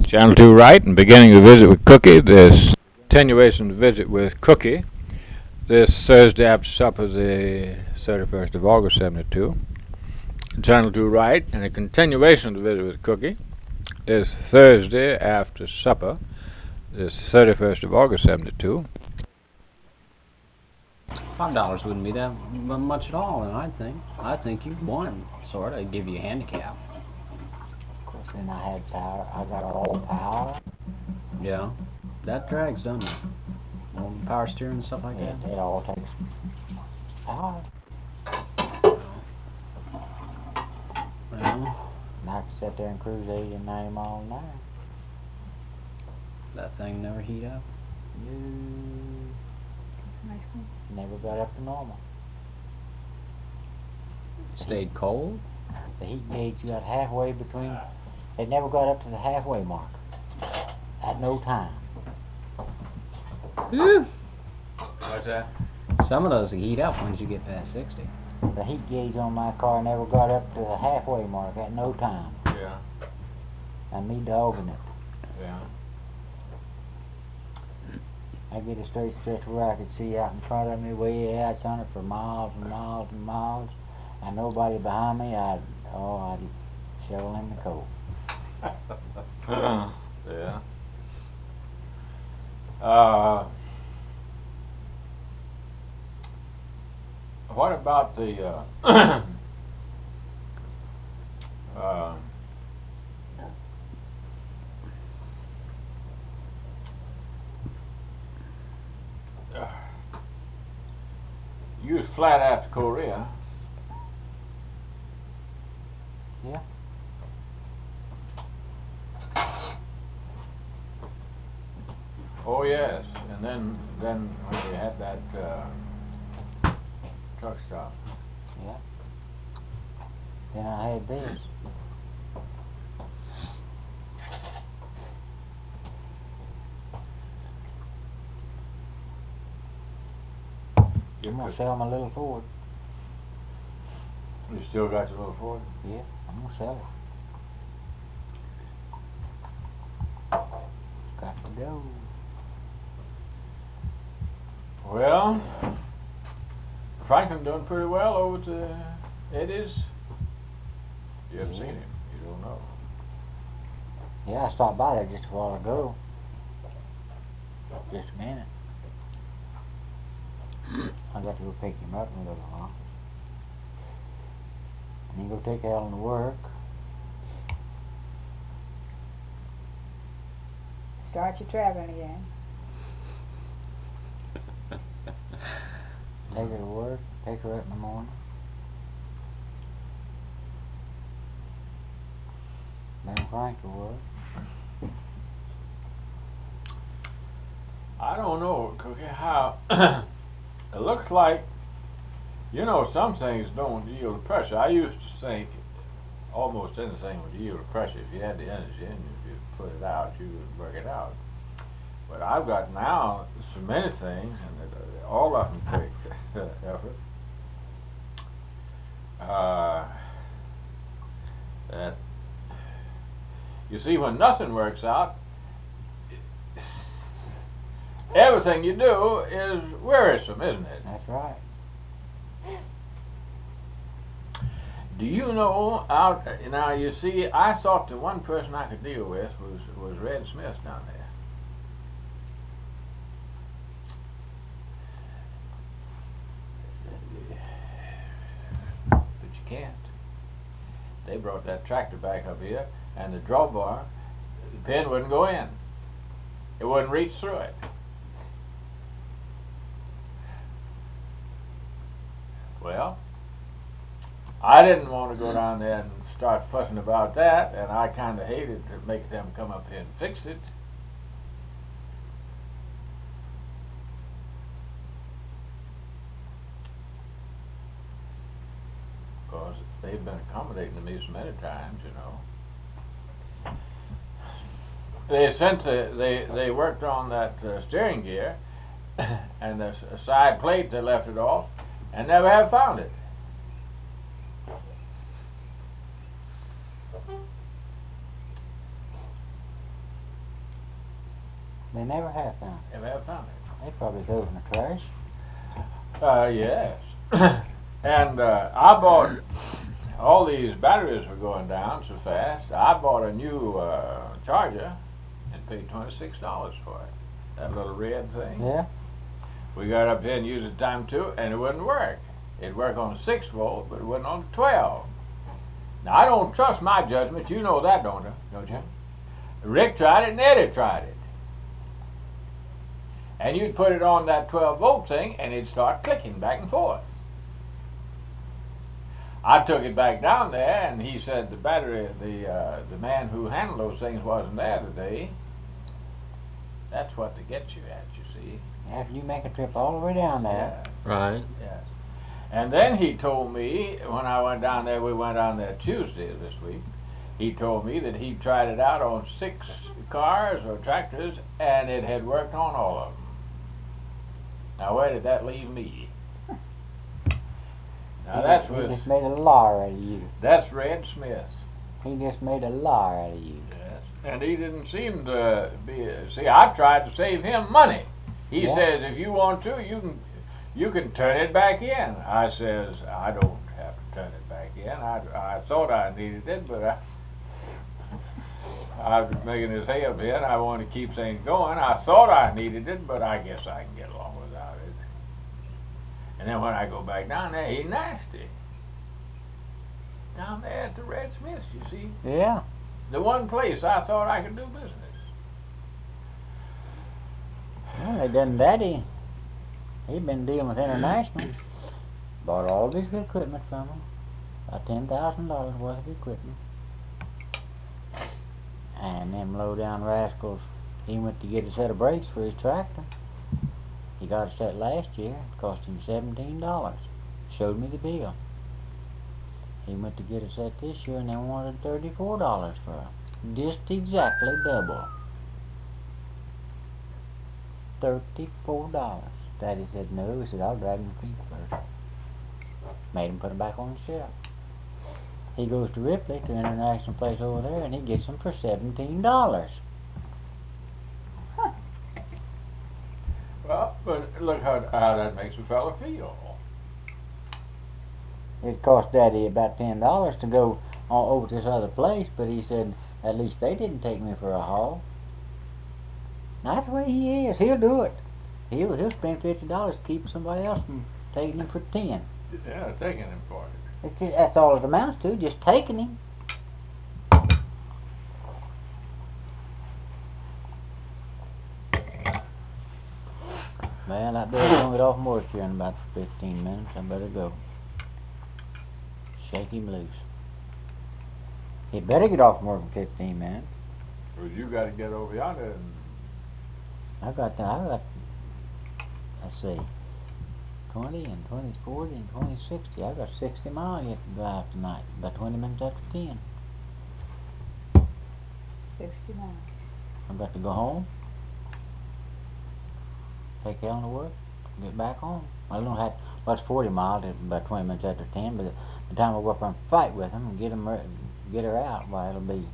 Channel 2 right, and beginning the visit with Cookie. This continuation of the visit with Cookie this Thursday after supper, the 31st of August, 72. Channel 2 right, and a continuation of the visit with Cookie this Thursday after supper, this 31st of August, 72. $5 wouldn't be that much at all, and I think you've won, sort of. I'd give you a handicap. Of course, then I had power. I got all power. Yeah. That drags, doesn't it? Well, power steering and stuff like that? It all takes power. Well, And I can sit there and cruise 80 and 90 miles an hour. that thing never heat up. Never got up to normal. Stayed cold? The heat gauge got halfway between. It never got up to the halfway mark. At no time. What's that? Some of those heat up once you get past 60. The heat gauge on my car never got up to the halfway mark at no time. Yeah. And me dogging it. Yeah. I get a straight stretch where I could see out in front of me, way out on it for miles and miles and miles, and nobody behind me. I'd shovel in the coal. Yeah. What about the you was flat after Korea. Yeah. Oh yes, and then when you had that truck stop. Yeah. Then I had this. I'm gonna sell my little Ford. You still got your little Ford? Yeah, I'm gonna sell it. Got to go. Well, Franklin doing pretty well over to Eddie's. You haven't seen him. You don't know. Yeah, I stopped by there just a while ago. Just a minute. I got to go pick him up in a little while. And he go take Alan to work. Start your traveling again. Take her to work, pick her up in the morning. Bring Frank to work. I don't know, Cookie, how it looks like, some things don't yield to pressure. I used to think almost anything would yield to pressure. If you had the energy and if you put it out, you would work it out. But I've got now so many things, and all of them take effort. That you see, when nothing works out, everything you do is wearisome, isn't it? That's right. Do you know now? You see, I thought the one person I could deal with was Red Smith down there. But you can't. They brought that tractor back up here, and the drawbar, the pin wouldn't go in. It wouldn't reach through it. Well, I didn't want to go down there and start fussing about that, and I kind of hated to make them come up here and fix it. Because they've been accommodating to me so many times, They worked on that steering gear, and the side plate, they left it off, and never have found it. They never have found it. Never have found it. They probably throw it in the trash. Yes. And I bought, all these batteries were going down so fast, I bought a new charger and paid $26 for it. That little red thing. Yeah. We got up here and used it time too, and it wouldn't work. It'd work on 6 volt, but it wasn't on 12. Now, I don't trust my judgment. You know that, don't you? Rick tried it and Eddie tried it. And you'd put it on that 12 volt thing, and it'd start clicking back and forth. I took it back down there, and he said the battery, the man who handled those things wasn't there today. That's what they get you at, you see. After you make a trip all the way down there. Yeah. Right. Yes. And then he told me, when I went down there, we went down there Tuesday this week, he told me that he tried it out on 6 cars or tractors, and it had worked on all of them. Now, where did that leave me? Now, He just made a liar out of you. That's Red Smith. He just made a liar out of you. Yes. And he didn't seem to be, see, I tried to save him money. He Yeah. says, if you want to, you can turn it back in. I says, I don't have to turn it back in. I thought I needed it, but I was making his hay up here, and I wanted to keep things going. I thought I needed it, but I guess I can get along without it. And then when I go back down there, he's nasty. Down there at the Red Smiths, you see. Yeah. The one place I thought I could do business. Well, they done that. He'd been dealing with International. Bought all this equipment from him. About $10,000 worth of equipment. And them low-down rascals, he went to get a set of brakes for his tractor. He got a set last year. It cost him $17. Showed me the bill. He went to get a set this year and they wanted $34 for it. Just exactly double. $34. Daddy said no. He said, I'll drag him feet first. Made him put him back on the shelf. He goes to Ripley, to an international place over there, and he gets them for $17. Huh. Well, but look how that makes a fella feel. It cost Daddy about $10 to go over to this other place, but he said, at least they didn't take me for a haul. That's the way he is. He'll do it. He'll spend $50 to keep somebody else from taking him for 10. Yeah, taking him for it. That's all it amounts to, just taking him. Well, that bill's gonna get off from work here in about 15 minutes. I better go. Shake him loose. He better get off from work in 15 minutes. Well, you got to get over yonder and I got, let's see, 20 and 20, 40 and 20, 60. I got 60 miles yet to drive tonight, about 20 minutes after 10. 69. I've got to go home, take Helen to work, get back home. I don't have, well, it's 40 miles, it's about 20 minutes after 10, but by the time I go up there and fight with them and get her out, why, it'll be.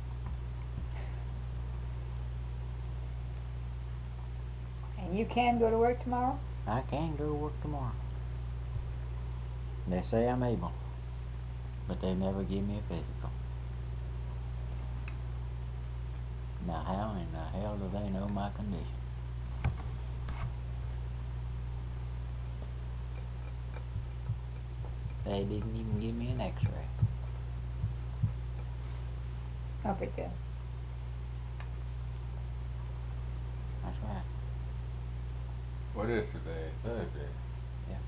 And you can go to work tomorrow? I can go to work tomorrow. They say I'm able, but they never give me a physical. Now how in the hell do they know my condition? They didn't even give me an x-ray. Hope it does. That's right. what is today? Thursday. Yeah.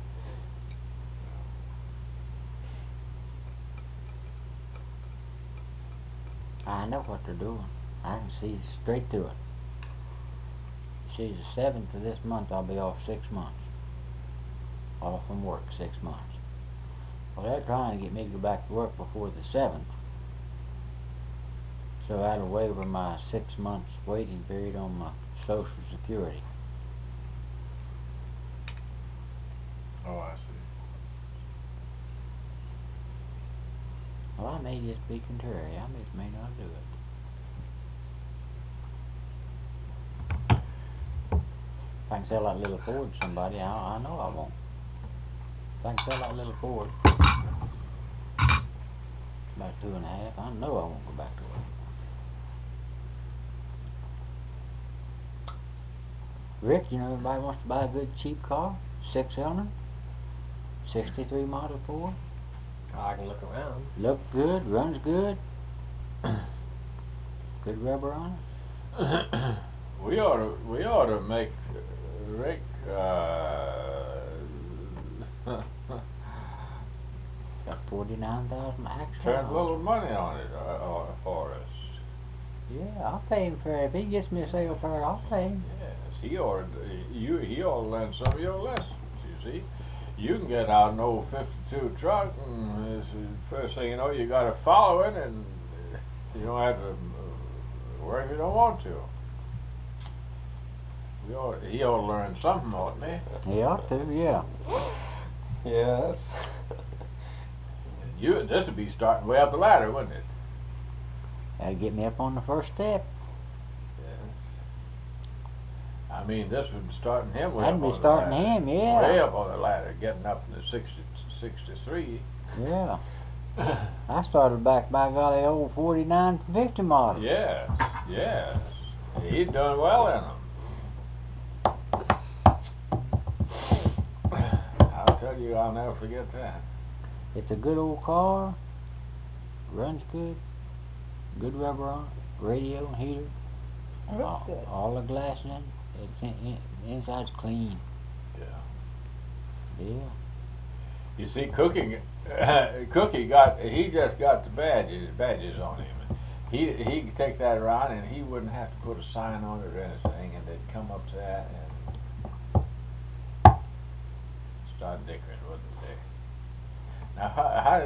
I know what they're doing. I can see straight through it. See, the 7th of this month I'll be off 6 months. Off from work 6 months. Well, they're trying to get me to go back to work before the 7th. So that'll waiver my 6 months waiting period on my Social Security. Oh, I see. Well, I may just be contrary. I just may not do it. If I can sell that little Ford to somebody, I know I won't. If I can sell that little Ford, about 2.5, I know I won't go back to work. Rick, you know everybody wants to buy a good cheap car? 6-cylinder, 63 Model 4. I can look around. Look good, runs good. Good rubber on it. We ought to make Rick Got 49,000 actually. turn a little money on it for us. Yeah, I'll pay him for it. If he gets me a sale car, I'll pay him. Yes, he ought to learn some of your lessons. You see, you can get out an old '52 truck, and first thing you know, you got to follow it, and you don't have to work if you don't want to. He ought to learn something, oughtn't he? He ought to, yeah. Yes. This would be starting way up the ladder, wouldn't it? That'd get me up on the first step. Yes. I mean, this would be starting him way That'd up be on the starting ladder. him, yeah. Way up on the ladder, getting up in the 63. Yeah. I started back, by golly, old 49 50 model. Yes, yes. He's done well in them. I'll tell you, I'll never forget that. It's a good old car. Runs good. Good rubber on it. Radio, heater. Looks good. All the glass in it. It's inside's clean. Yeah. Yeah. You see, Cookie just got the badges on him. He could take that around and he wouldn't have to put a sign on it or anything, and they'd come up to that and start dickering, wouldn't they? Now, how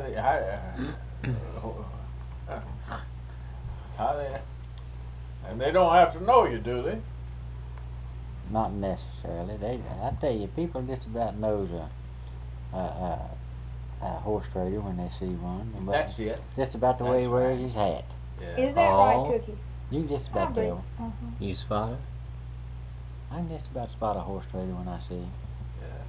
they, and they don't have to know you, do they? Not necessarily. I tell you, people just about knows a horse trader when they see one. But That's it. just about the way he That's wears right. his hat. Yeah. Is that Oh. right, Cookie? You can just about Probably. tell. You spot it? I can just about spot a horse trader when I see him. Yeah.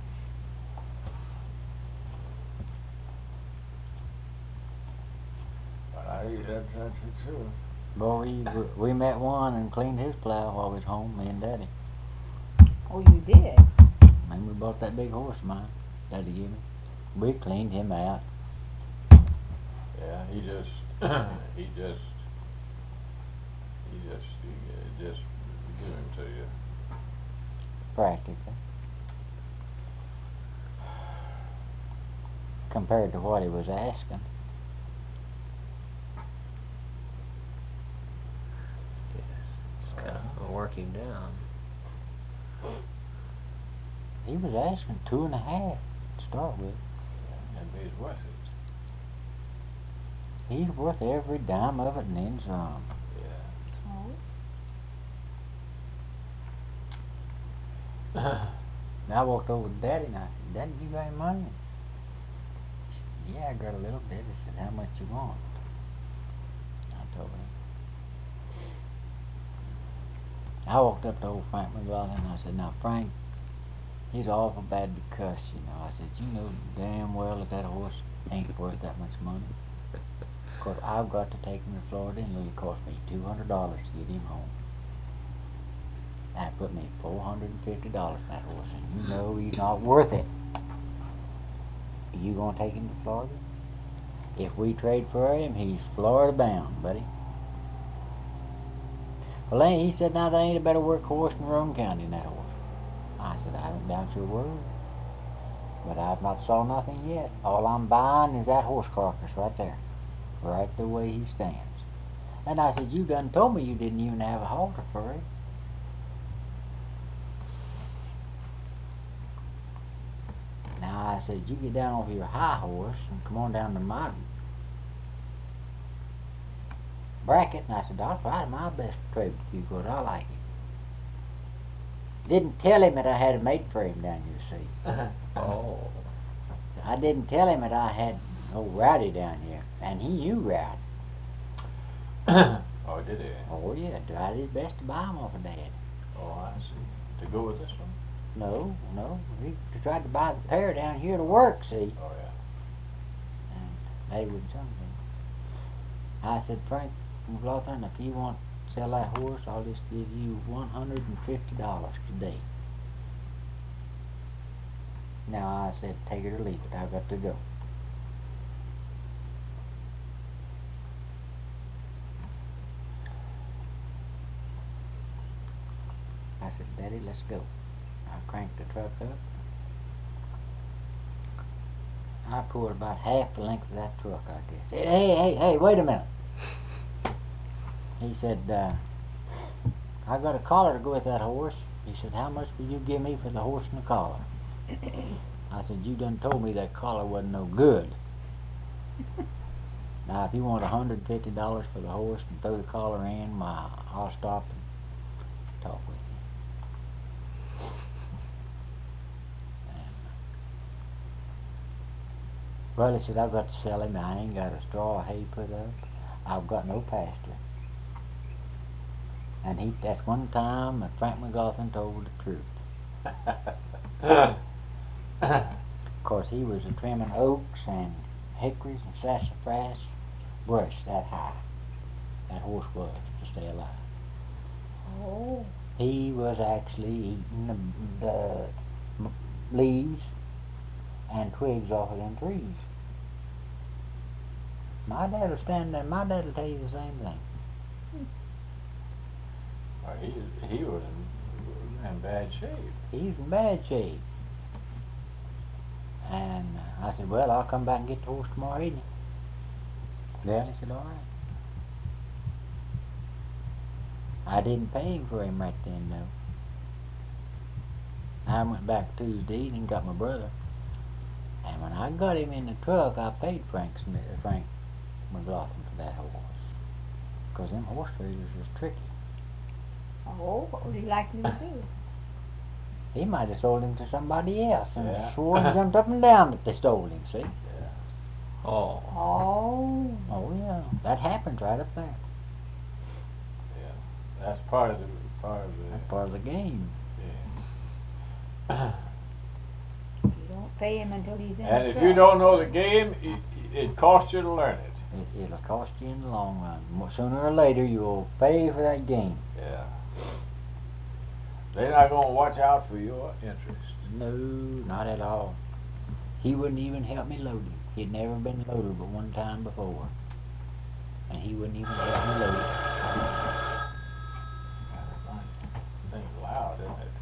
But that's true. Boy, we met one and cleaned his plow while we was home, me and Daddy. Oh, you did? And we bought that big horse of mine, Daddy gave me. We cleaned him out. Yeah, he just give him to you. Practically. Compared to what he was asking. Just gotta work him down. He was asking 2.5 to start with. And he's worth it. He's worth every dime of it and then some. Yeah. Oh. And I walked over to Daddy and I said, Daddy, you got any money? He said, yeah, I got a little bit. He said, how much you want? I told him. I walked up to old Frank McLaughlin and I said, now Frank, he's awful bad to cuss, you know. I said, you know damn well that horse ain't worth that much money. Of course, I've got to take him to Florida and it'll cost me $200 to get him home. That put me $450 in that horse, and you know he's not worth it. You gonna take him to Florida? If we trade for him, he's Florida bound, buddy. Well, he said, now there ain't a better workhorse in Rome County than that horse. I said, I don't doubt your word, but I've not saw nothing yet. All I'm buying is that horse carcass right there, right the way he stands. And I said, you done told me you didn't even have a halter for him. Now I said, you get down off your high horse and come on down to my bracket. And I said, I'll try my best to trade with you because I like it. Didn't tell him that I had a mate for him down here, see. Oh. I didn't tell him that I had old Rowdy down here, and he knew Rowdy. Oh, did he? Oh yeah, tried his best to buy him off of Dad. Oh, I see. To go with this one? No, he tried to buy the pair down here to work, see? Oh, yeah. And they wouldn't sell me. I said, Frank McLaughlin, if you want to sell that horse, I'll just give you $150 today. Now, I said, take it or leave it. I've got to go. I said, Daddy, let's go. I cranked the truck up. I poured about half the length of that truck, I guess. Hey, wait a minute. He said, I got a collar to go with that horse. He said, how much will you give me for the horse and the collar? I said, you done told me that collar wasn't no good. Now, if you want $150 for the horse and throw the collar in, I'll stop and talk with you. Well, he said, I've got to sell him. I ain't got a straw of hay put up. I've got no pasture. And that's one time that Frank McLaughlin told the truth. Of course, he was trimming oaks and hickories and sassafras brush that high. That horse was, to stay alive. Oh. He was actually eating the leaves and twigs off of them trees. My dad will stand there. My dad will tell you the same thing. He was in bad shape. He's in bad shape. And I said, well, I'll come back and get the horse tomorrow evening. Well, he said, all right. I didn't pay him for him right then, though. I went back Tuesday evening and got my brother. And when I got him in the truck, I paid Frank McLaughlin for that horse. Because them horse traders was tricky. Oh, what would he likely to do? He might have sold him to somebody else and Yeah. swore and jumped up and down that they stole him, see? Yeah. Oh. Oh. Oh, yeah. That happens right up there. Yeah. That's part of the That's part of the game. yeah. You don't pay him until he's in And the if truck. you don't know the game, it costs you to learn it. It'll cost you in the long run. Sooner or later, you'll pay for that game. Yeah. They're not going to watch out for your interest. No, not at all. He wouldn't even help me load him. He'd never been loaded but one time before. And he wouldn't even help me load it. Thing's loud, isn't it?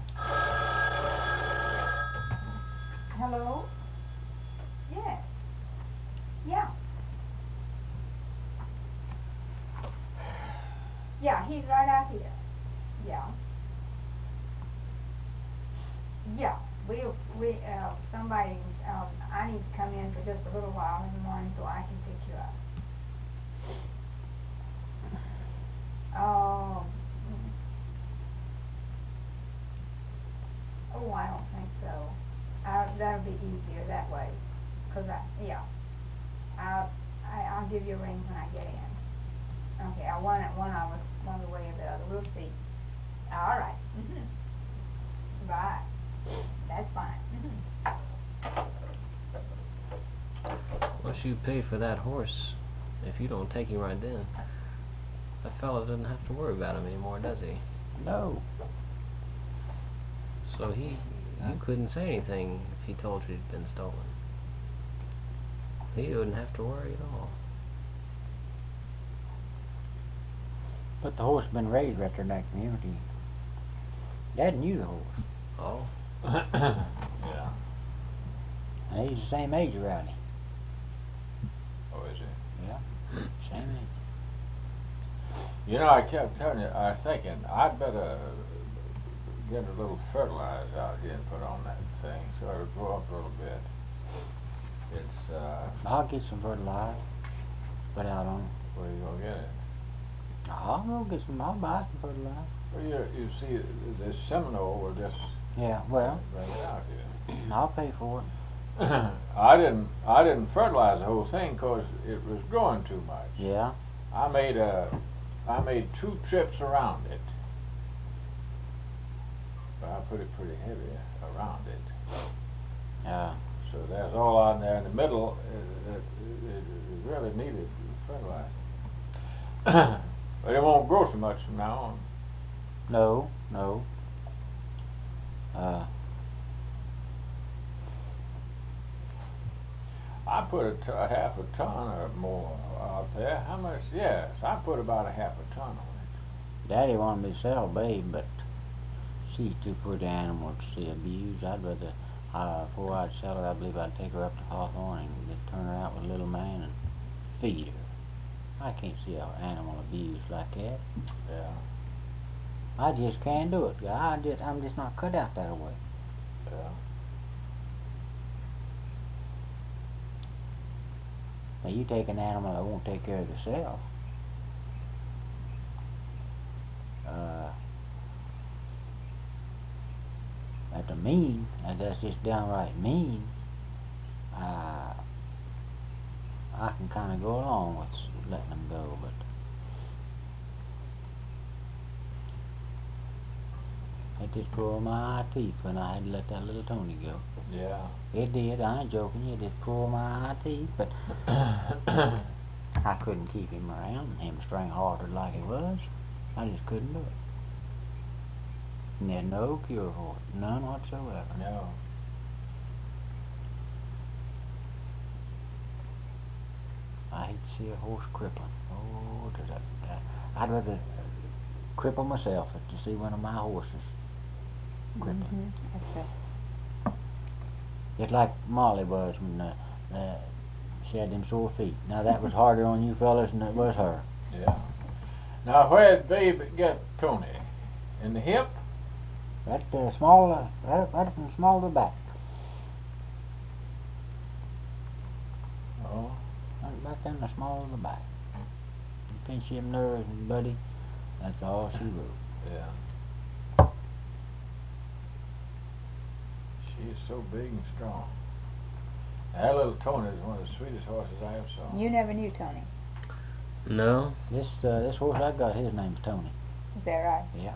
Hello? Yes. Yeah. Yeah, he's right out here. Yeah. Yeah, somebody, I need to come in for just a little while in the morning so I can pick you up. Oh, I don't think so. That'll be easier that way, 'cause I'll give you a ring when I get in. Okay, one I was one way or the other, we'll see. All right. Bye. That's fine. What you pay for that horse, if you don't take him right then, that fella doesn't have to worry about him anymore, does he? No. So you couldn't say anything if he told you he'd been stolen. He wouldn't have to worry at all. But the horse had been raised right there in that community. Dad knew the horse. Oh. Yeah. And he's the same age as Rowdy. Oh, is it? Yeah. Same age. You know, I kept telling you, I was thinking, I'd better get a little fertilizer out here and put on that thing so it'll grow up a little bit. It's, I'll get some fertilizer. Put out on it. where you gonna get it? I'll buy some fertilizer. Well, you see, this Seminole will just Yeah, well, bring it out here. I'll pay for it. I didn't fertilize the whole thing 'cause it was growing too much. Yeah. I made 2 trips around it. but I put it pretty heavy around it. So that's all on there in the middle. It really needed fertilizer. But it won't grow so much from now on. No. I put a half a ton or more out there. How much? Yes, I put about a half a ton on it. Daddy wanted me to sell Babe, but she's too pretty animal to see abused. I'd rather, before I'd sell her, I believe I'd take her up to Hawthorne and just turn her out with a little man and feed her. I can't see an animal abused like that. Yeah. I just can't do it. I'm just not cut out that way. Yeah. Now you take an animal that won't take care of itself. That's mean. That's just downright mean. I can kind of go along with letting them go, but it just pulled my teeth when I had to let that little Tony go. Yeah. It did. I ain't joking. It just pulled my teeth, but I couldn't keep him around, him string-hearted like he was. I just couldn't do it. And there's no cure for it, none whatsoever. No. I hate to see a horse crippling. Oh, I'd rather cripple myself than to see one of my horses crippling. Just like Molly was when she had them sore feet. Now that was harder on you fellas than it was her. Yeah. Now where did Babe get Tony? In the hip? Right small, right from small to back. Oh. Right in the small of the back. You pinch them nerves, buddy. That's all she wrote. Yeah. She is so big and strong. That little Tony is one of the sweetest horses I ever saw. You never knew Tony, No. This horse I got, his name's Tony. is that right? Yeah.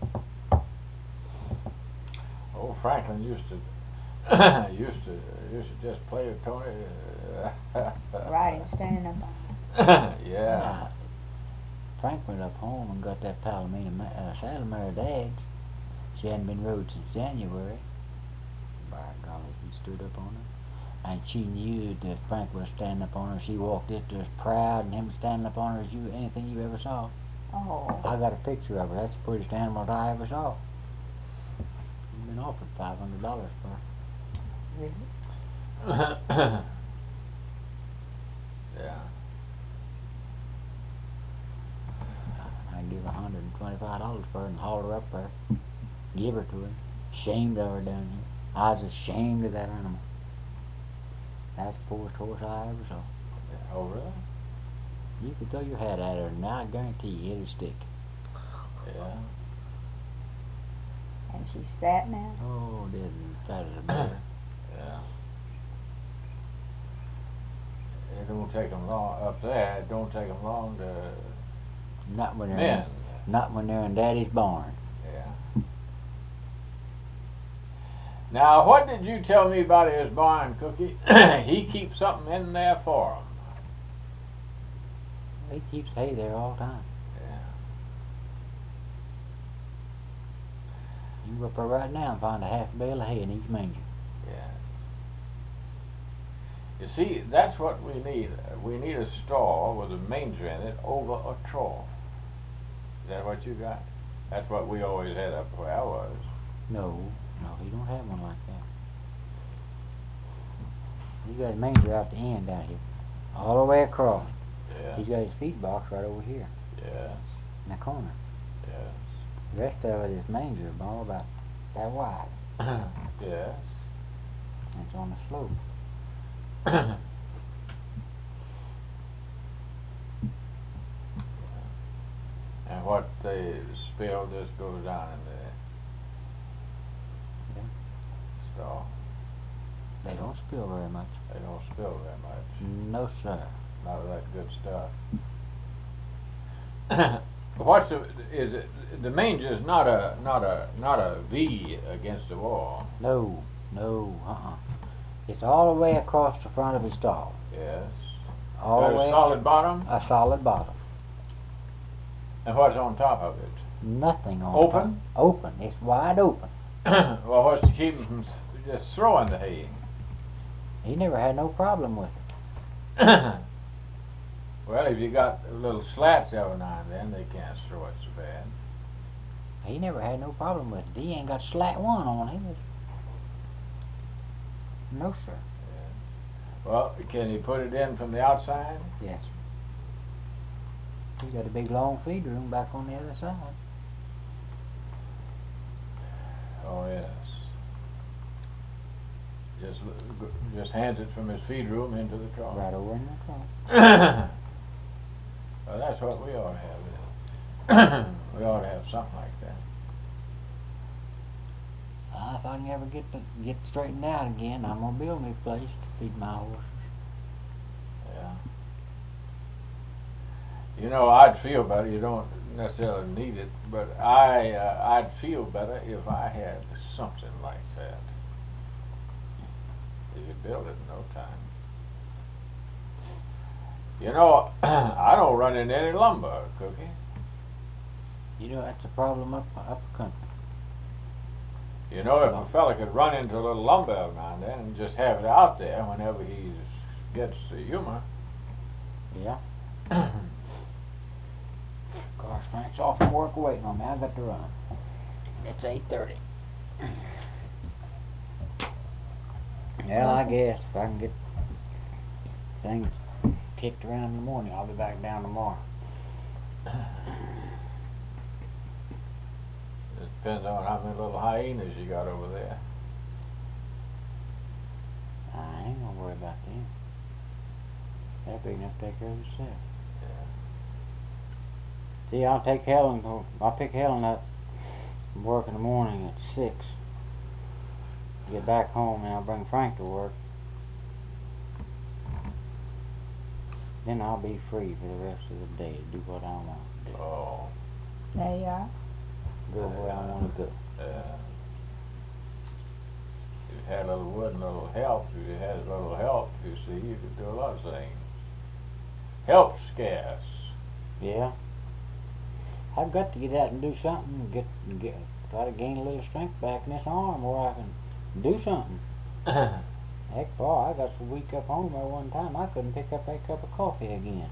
Old Franklin used to used to just play with Tony. Right, and standing up on Yeah. Frank went up home and got that Palomino saddle mare Dad's. She hadn't been rode since January. By golly, he stood up on her. And she knew that Frank was standing up on her. She walked up to us proud, and him standing up on her as anything you ever saw. Oh. I got a picture of her. That's the prettiest animal that I ever saw. He's been offered $500 for her. Really? Yeah. I'd give $125 for her and haul her up there. Give her to him. Ashamed of her down here. I was ashamed of that animal. That's the poorest horse I ever saw. Oh, really? You could throw your hat at her, and I guarantee you it'll stick. Yeah. And she's fat now? Oh, didn't fat as a bear. Yeah. It don't take them long up there. It don't take them long to Not when they're mend. not when they're in Daddy's barn. Yeah. Now, what did you tell me about his barn, Cookie? He keeps something in there for him. He keeps hay there all the time. Yeah. You can go up there right now and find a half bale of hay in each manger. Yeah. You see, that's what we need. We need a stall with a manger in it over a trough. Is that what you got? That's what we always had up where I was. No, he don't have one like that. He's got a manger out the end down here, all the way across. Yeah. He's got his feed box right over here Yes. in the corner. Yes. The rest of it is manger, all about that wide, Yes. and it's on the slope. And what they spill just goes down in the Yeah. stall. They don't spill very much. They don't spill very much. No, sir. Not of that good stuff. What's the, is it, the mange is not a V against the wall. No, It's all the way across the front of his stall. Yes. All Got the way. a solid bottom? A solid bottom. And what's on top of it? Nothing on Open? top. Open. It's wide open. Well, what's to keep him from just throwing the hay? He never had no problem with it. Well, if you got little slats every now and then, they can't throw it so bad. He never had no problem with it. He ain't got slat one on his. No, sir. Yeah. Well, can you put it in from the outside? Yes. He got a big long feed room back on the other side. Oh, yes. Just hands it from his feed room into the trough. Right over in the trough. Well, that's what we ought to have then. We ought to have something like that. If I can ever get straightened out again, I'm gonna build me a place to feed my horses. Yeah. You know, I'd feel better. You don't necessarily need it, but I'd feel better if I had something like that. You could build it in no time. You know, I don't run into any lumber, Cookie. You know, that's a problem up country. You know, if a fella could run into a little lumber every now and then and just have it out there whenever he gets the humor. Yeah. Gosh, Frank's off from work waiting on me. I got to run. It's 8:30. Well, I guess if I can get things kicked around in the morning, I'll be back down tomorrow. It depends on how many little hyenas you got over there. I ain't gonna worry about them. They're big enough to take care of themselves. Yeah. See, I'll pick Helen up from work in the morning at 6. Get back home and I'll bring Frank to work. Then I'll be free for the rest of the day to do what I want to do. Oh. There you are. Go where I want to go. If you had a little wood and a little help, if you had a little help, you see, you could do a lot of things. Help's scarce. Yeah. I've got to get out and do something, try to gain a little strength back in this arm where I can do something. Heck, boy, I got so weak up home there one time I couldn't pick up a cup of coffee again.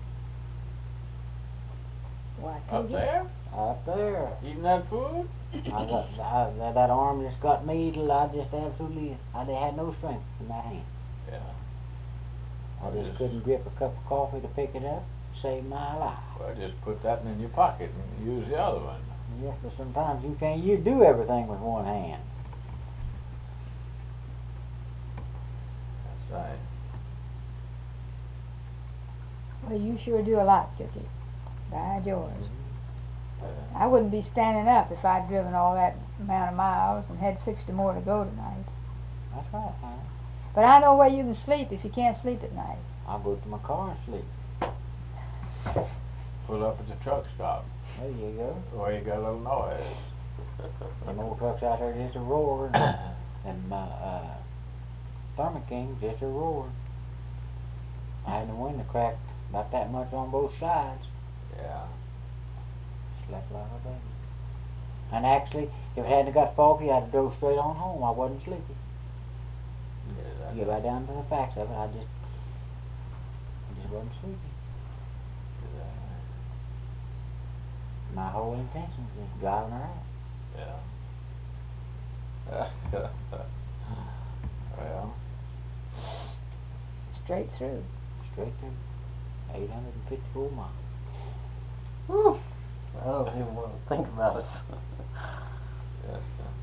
Why, Up Piggy? there? Up there. Eating that food? That arm just got me, I just absolutely, I had no strength in that hand. Yeah. I just couldn't grip a cup of coffee to pick it up, save my life. Well, just put that in your pocket and use the other one. Yes, but sometimes you do everything with one hand. That's right. Well, you sure do a lot, Cookie. By George. Yeah. I wouldn't be standing up if I'd driven all that amount of miles and had 60 more to go tonight. That's right, huh? But I know where you can sleep if you can't sleep at night. I'll go to my car and sleep. Pull up at the truck stop. There you go. Where you got a little noise. Them old trucks out there just a roar, and my Thermo King just a roar. I had the window cracked about that much on both sides. Yeah. Slept like a baby. And actually, if it hadn't got foggy, I'd have drove straight on home. I wasn't sleepy. Yeah, Get right down to the facts of it. I just wasn't sleepy. My whole intention was driving her out. Yeah. Well. Straight through. Straight through. 854 miles. Whew. I don't even want to think about it. Yes.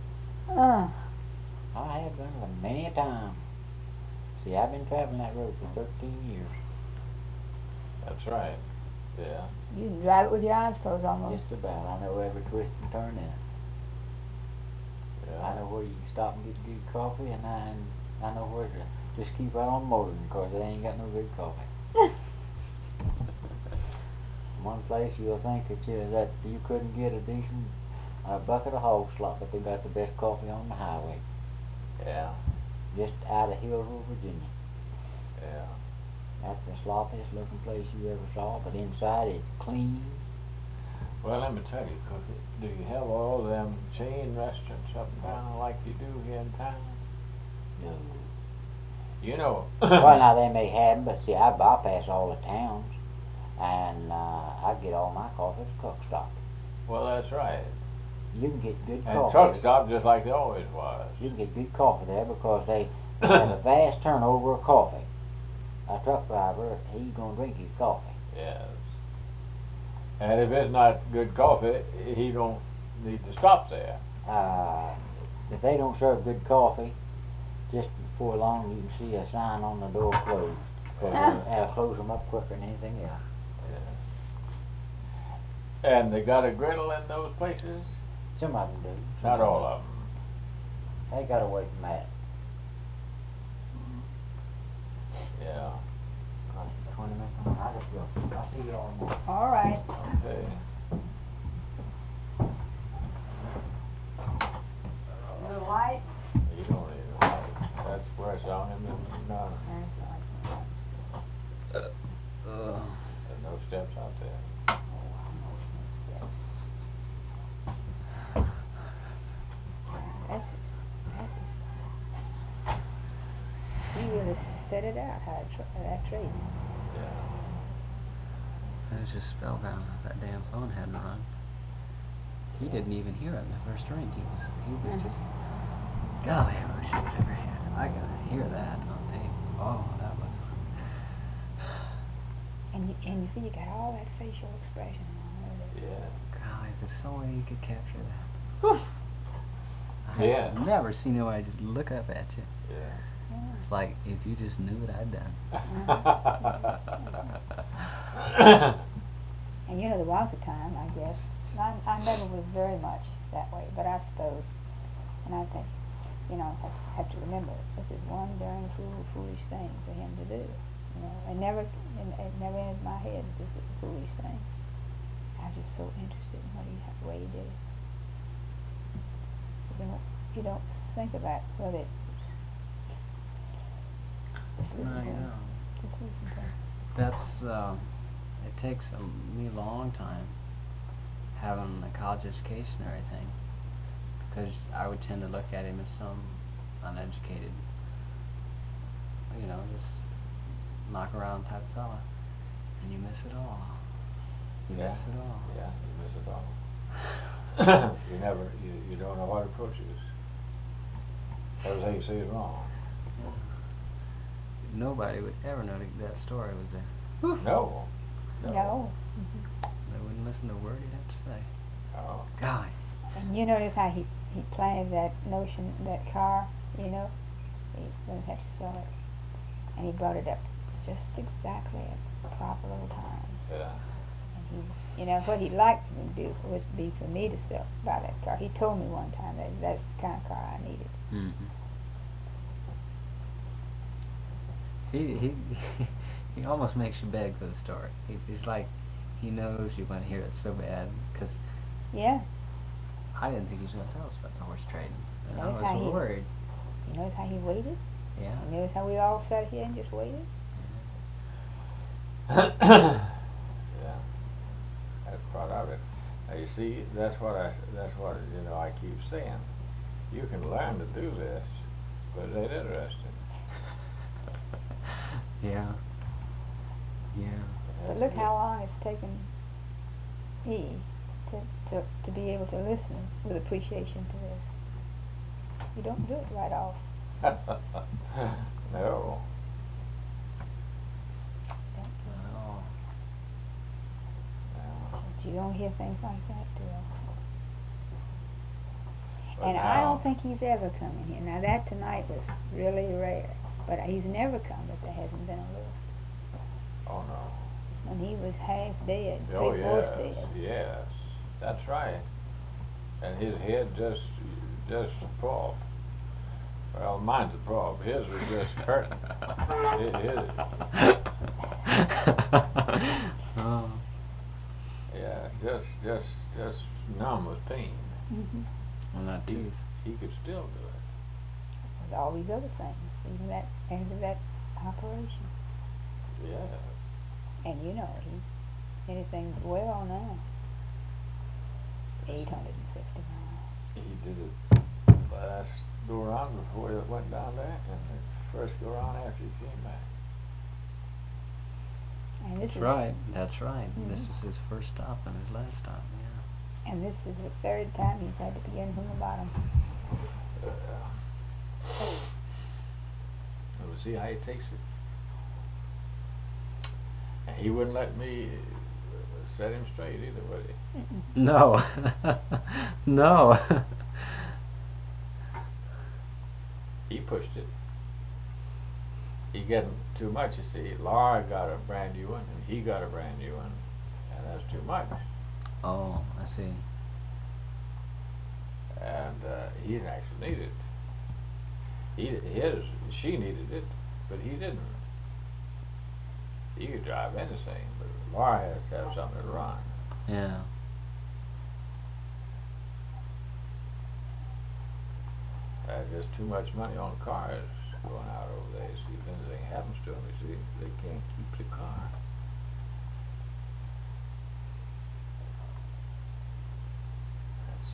I have done it many a time. See, I've been traveling that road for 13 years. That's right. Yeah. You can drive it with your eyes closed almost. Just about. I know every twist and turn in it. Yeah. I know where you can stop and get good coffee, and I know where to just keep right on motoring because they ain't got no good coffee. One place you'll think that you couldn't get a decent bucket of hog slop, but they got the best coffee on the highway. Yeah. Just out of Hillsville, Virginia. Yeah. That's the sloppiest looking place you ever saw, but inside it's clean. Well, let me tell you, Cookie, do you have all them chain restaurants up and down like you do here in town? No. You know. Well, now they may have 'em, but see, I bypass all the towns, and I get all my coffee at Truck Stop. Well, that's right. You can get good And coffee. Truck Stop just like they always was. You can get good coffee there because they have a vast turnover of coffee. A truck driver, he's gonna drink his coffee. Yes. And if it's not good coffee, he don't need to stop there. If they don't serve good coffee, just before long you can see a sign on the door closed. Because they'll close them up quicker than anything else. Yeah. And they got a griddle in those places? Some of them do. Not all of them. They got away from that. Yeah. 20 minutes. I just go. I'll see you all tomorrow. All right. Okay. Little light? You don't need a light. That's fresh on him and none. That's There's no steps out there. He really set it out, how that trade. Yeah. I was just spellbound. That damn phone hadn't rung. He didn't even hear it in the first ring. He was just, golly, I wish he was ever here. I gotta hear that on tape. Oh, that was. And you see, you got all that facial expression on it. Yeah. Golly, if there's some way you could capture that. Yeah. I've never seen nobody just look up at you. Yeah. It's like if you just knew what I'd done. And you know, there was a time, I guess, I never was very much that way, but I suppose, and I think, you know, I have to remember, this is one darn foolish thing for him to do. You know, it never entered my head that this was a foolish thing. I was just so interested in the way he did it. You don't think about whether it. That's it takes me a long time having a college education and everything, because I would tend to look at him as some uneducated, you know, just knock around type fella, and you miss it all. You miss it all. Yeah, you miss it all. You don't know what approach is. Everything you say is wrong. Nobody would ever know that story was there. No. No. They wouldn't listen to a word he'd have to say. Oh. Golly. And you notice how he planned that notion, that car, you know, he doesn't have to sell it. And he brought it up just exactly at the proper little time. Yeah. And he, you know, what he'd like me to do was be for me to buy that car. He told me one time that that's the kind of car I needed. Mm-hmm. He almost makes you beg for the story. He's like, he knows you want to hear it so bad, because yeah, I didn't think he was going to tell us about the horse trading. And I Notice how was worried. You notice how he waited? Yeah. You notice how we all sat here and just waited? Yeah. That's part of it. Now you see, that's what you know, I keep saying. You can learn to do this, but it ain't interesting. Yeah. Yeah. But look how long it's taken me to be able to listen with appreciation to this. You don't do it right off. No. Oh. But you don't hear things like that, do you? But And I now- don't think he's ever come in here. Now that tonight was really rare, but he's never come if there hasn't been a list. Oh no. When he was half dead, Oh three-fourths yes, dead. yes, that's right. And his head just popped. Well, mine's a prop. His was just curtain. Oh. just numb with pain. Mhm. On that tooth. He could still do it. With all these other things, even that end of that operation. Yeah. And you know, anything's well now. 850 miles. He did it last go around before he went down there, and the first go around after he came back. And this That's is right. That's right. This Mhm. is his first stop and his last stop. Yeah. And this is the third time he's had to begin from the bottom. We'll see how he takes it. And he wouldn't let me set him straight either, would he? Mm-mm. No. No. He pushed it. He getting too much, you see. Laura got a brand new one, and he got a brand new one, and that's too much. Oh, I see. And he didn't actually need it. She needed it, but he didn't. He could drive anything, but Laura has to have something to run. Yeah. Just too much money on cars going out over there. See, if anything happens to them, you see, they can't keep the car. That's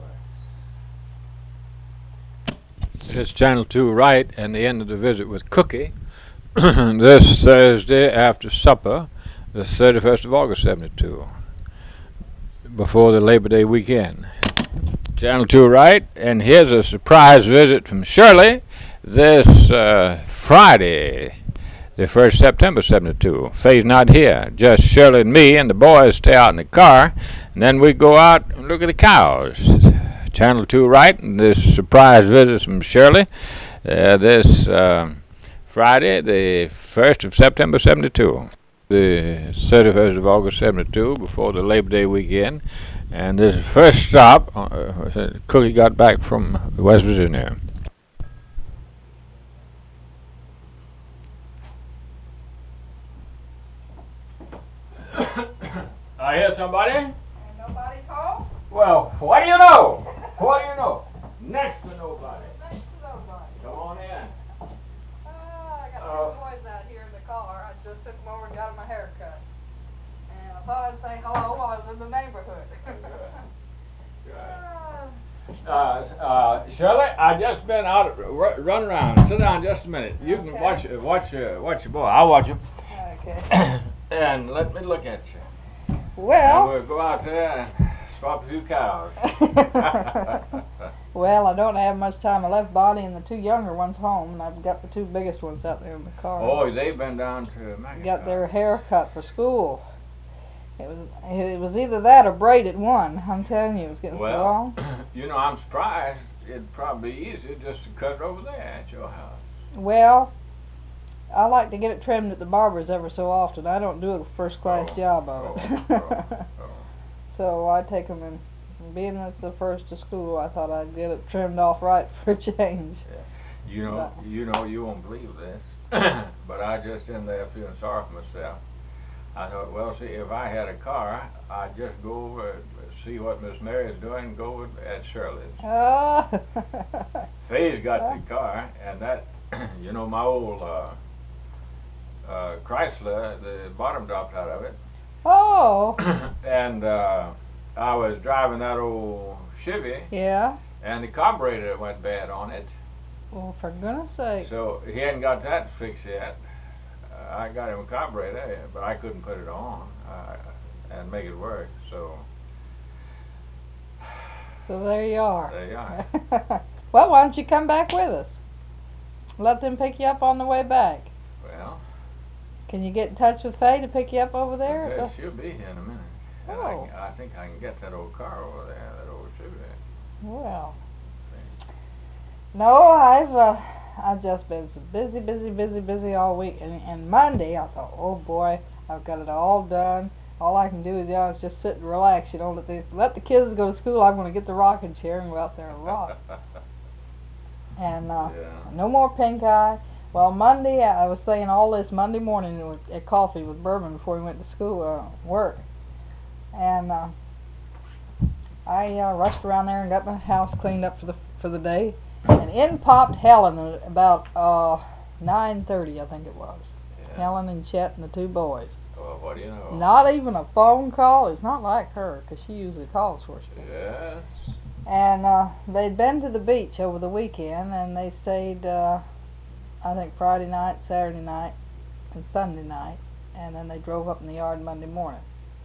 the way it works. It's Channel 2 right, and the end of the visit with Cookie. This Thursday after supper, the 31st of August, 72, before the Labor Day weekend. Channel 2 right, and here's a surprise visit from Shirley this Friday, the 1st September, 72. Faye's not here, just Shirley and me, and the boys stay out in the car, and then we go out and look at the cows. Channel 2 right, and this surprise visit from Shirley this Friday, the 1st of September, 72. The 31st of August, 72, before the Labor Day weekend. And this first stop, Cookie got back from West Virginia. I hear somebody? Ain't nobody home? Well, what do you know? What do you know? Next to nobody. Next to nobody. Come on in. I got two boys out here in the car. I just took them over and got them a haircut. And I thought I'd say hello while I was in the neighborhood. Shirley, I just been out, run around. Sit down just a minute. You can Okay. watch your boy. I'll watch him. Okay. And let me look at you. And Well, we'll go out there and swap a few cows. Well, I don't have much time. I left Bonnie and the two younger ones home, and I've got the two biggest ones out there in the car. Oh, they've been down to Mexico. Got their hair cut for school. It was either that or braided one. I'm telling you, it was getting so Well, long. you know, I'm surprised. It'd probably be easier just to cut it over there at your house. Well, I like to get it trimmed at the barber's ever so often. I don't do a first-class job of it. So I take them in. Being it's the first of school, I thought I'd get it trimmed off right for a change. Yeah. You know, you won't believe this, but I just in there feeling sorry for myself. I thought, well, see, if I had a car, I'd just go over and see what Miss Mary's doing, go over at Shirley's. Oh. Faye's got the car, and that, you know, my old Chrysler, the bottom dropped out of it. Oh. And I was driving that old Chevy, Yeah. and the carburetor went bad on it. Well, for goodness sake. So he hadn't got that fixed yet. I got him a carburetor, but I couldn't put it on and make it work. So there you are. there you are. Well, why don't you come back with us? Let them pick you up on the way back. Well, Can you get in touch with Faye to pick you up over there? okay, she'll be here in a minute. And Oh. I think I can get that old car over there, that old Chevy. Well. No, I've just been so busy all week. And Monday, I thought, oh boy, I've got it all done. All I can do is just sit and relax. You know, let the kids go to school. I'm going to get the rocking chair and go out there and rock. And no more pink eye. Well, Monday, I was saying all this Monday morning at coffee with Bourbon before he went to school, work. And I rushed around there and got my house cleaned up for the day. And in popped Helen at about 9:30, I think it was. Yeah. Helen and Chet and the two boys. Well, what do you know? Not even a phone call. It's not like her, 'cause she usually calls for us. Yes. And they'd been to the beach over the weekend, and they stayed, I think, Friday night, Saturday night, and Sunday night. And then they drove up in the yard Monday morning.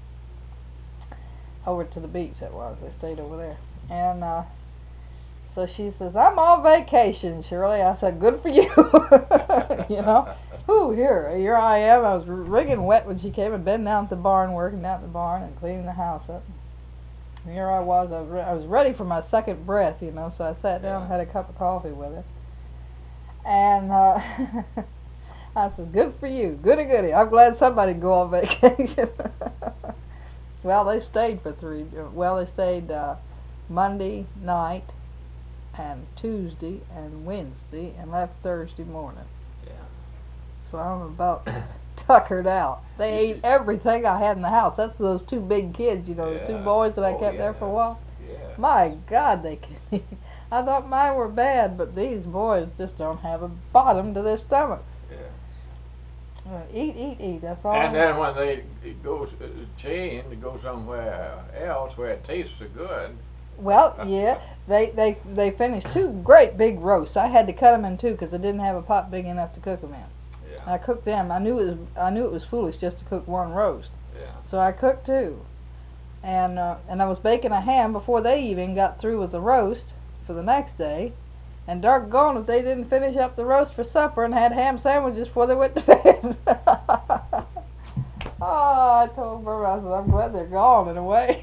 Over to the beach, that was. They stayed over there. And so she says, "I'm on vacation, Shirley." I said, "Good for you." You know? Ooh, here I am. I was wringing wet when she came and been down at the barn, working down at the barn and cleaning the house up. And here I was. I was ready for my second breath, you know, so I sat down and had a cup of coffee with her. And I said, "Good for you. Goody goody. I'm glad somebody go on vacation." Well, they stayed for they stayed Monday night and Tuesday and Wednesday and left Thursday morning. Yeah. So I'm about tuckered out. They ate everything I had in the house. That's those two big kids, you know, the two boys that I kept there for a while. Yeah. My God, they can eat. I thought mine were bad, but these boys just don't have a bottom to their stomach. Yeah. Eat, that's all. And then when they go change to go somewhere else where it tastes so good. Well, yeah, they finished two great big roasts. I had to cut them in two because I didn't have a pot big enough to cook them in. Yeah. I cooked them. I knew it was foolish just to cook one roast. Yeah. So I cooked two, and I was baking a ham before they even got through with the roast for the next day. And doggone if they didn't finish up the roast for supper and had ham sandwiches before they went to bed. Oh, I told Burma, I said, I'm glad they're gone in a way.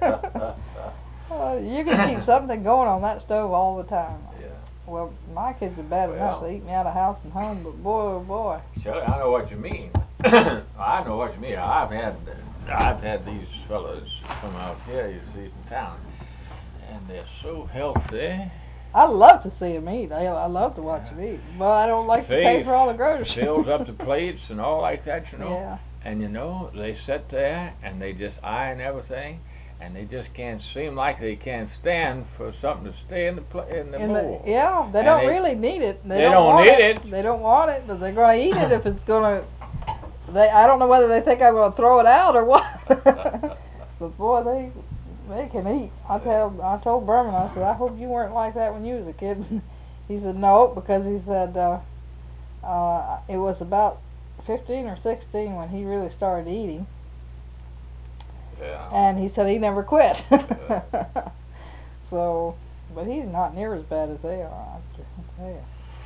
You can keep something going on that stove all the time. Yeah. Well, my kids are bad enough. They eat me out of house and home, but boy, oh boy. Shelley, I know what you mean. I know what you mean. I've had these fellas come out here, you see, in town, and they're so healthy. I love to see them eat. I love to watch them eat, but I don't like to pay for all the groceries. Fills up the plates and all like that, you know. Yeah. And you know, they sit there and they just iron everything, and they just can't seem like they can't stand for something to stay in the bowl. Yeah, they don't really need it. They don't need it. They don't want it, but they're going to eat it if it's going to. I don't know whether they think I'm going to throw it out or what. But boy, they can eat. I told Berman, I said, I hope you weren't like that when you was a kid. He said no, because he said it was about 15 or 16 when he really started eating. Yeah. And he said he never quit. Yeah. So, but he's not near as bad as they are, I tell you.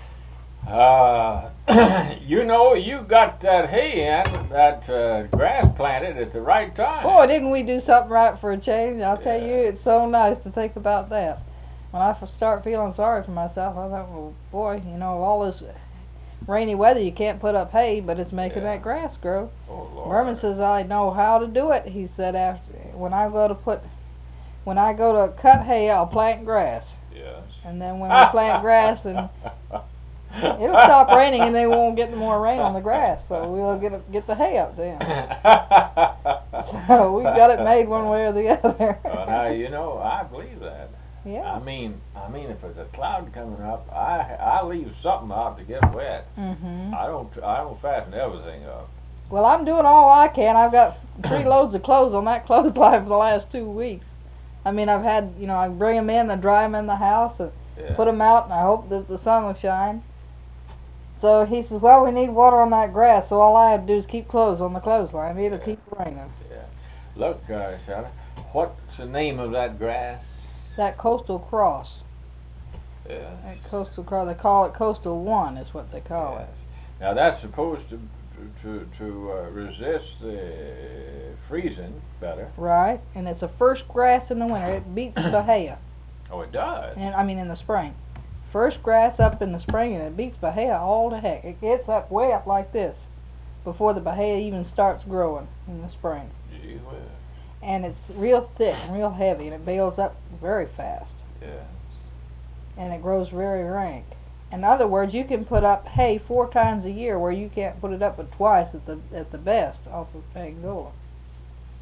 You know, you got that hay in, that grass planted at the right time. Boy, didn't we do something right for a change? I'll tell you, it's so nice to think about that. When I start feeling sorry for myself, I thought, well, boy, you know, all this rainy weather, you can't put up hay, but it's making that grass grow. Oh, Lord. Merman says, I know how to do it. He said, when I go to cut hay, I'll plant grass. Yes. And then when I plant grass, and it'll stop raining, and they won't get any more rain on the grass. So we'll get the hay up then. So we got it made one way or the other. Well, now you know, I believe that. Yeah. I mean, if there's a cloud coming up, I leave something out to get wet. Mhm. I don't fasten everything up. Well, I'm doing all I can. I've got 3 loads of clothes on that clothesline for the last 2 weeks. I mean, I've had, you know, I bring them in, I dry them in the house, and put them out, and I hope that the sun will shine. So he says, well, we need water on that grass, so all I have to do is keep clothes on the clothesline. It'll keep raining. Yeah. Look, Sally, what's the name of that grass? That Coastal Cross. Yeah. That Coastal Cross, they call it Coastal 1 is what they call it. Now that's supposed to resist the freezing better. Right, and it's the first grass in the winter. It beats Bahia. Oh, it does? And I mean in the spring. First grass up in the spring, and it beats Bahia all to heck. It gets up way up like this before the Bahia even starts growing in the spring. Gee whiz. And it's real thick and real heavy, and it bales up very fast. Yeah. And it grows very rank. In other words, you can put up hay 4 times a year, where you can't put it up but twice at the best off of Angola.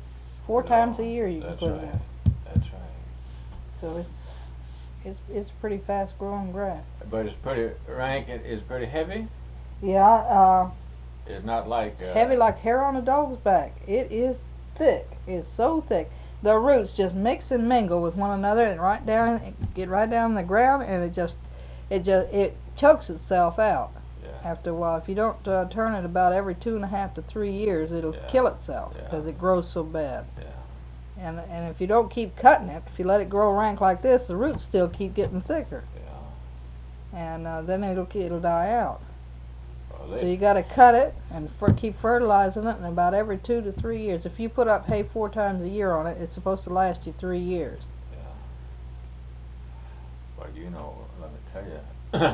4 No, times a year you can that's put right. it in. That's right. So it's pretty fast growing grass. But it's pretty rank. It's pretty heavy. Yeah, It's not like heavy like hair on a dog's back. It is thick. It's so thick. The roots just mix and mingle with one another and get right down in the ground, and it chokes itself out. Yeah. After a while, if you don't turn it about every 2.5 to 3 years, it'll Yeah. kill itself Yeah. because it grows so bad. Yeah. And if you don't keep cutting it, if you let it grow rank like this, the roots still keep getting thicker, Yeah. and then it'll die out. Well, So you got to cut it and keep fertilizing it, and about every 2 to 3 years. If you put up hay 4 times a year on it, it's supposed to last you 3 years. Yeah. Well, you know, let me tell you,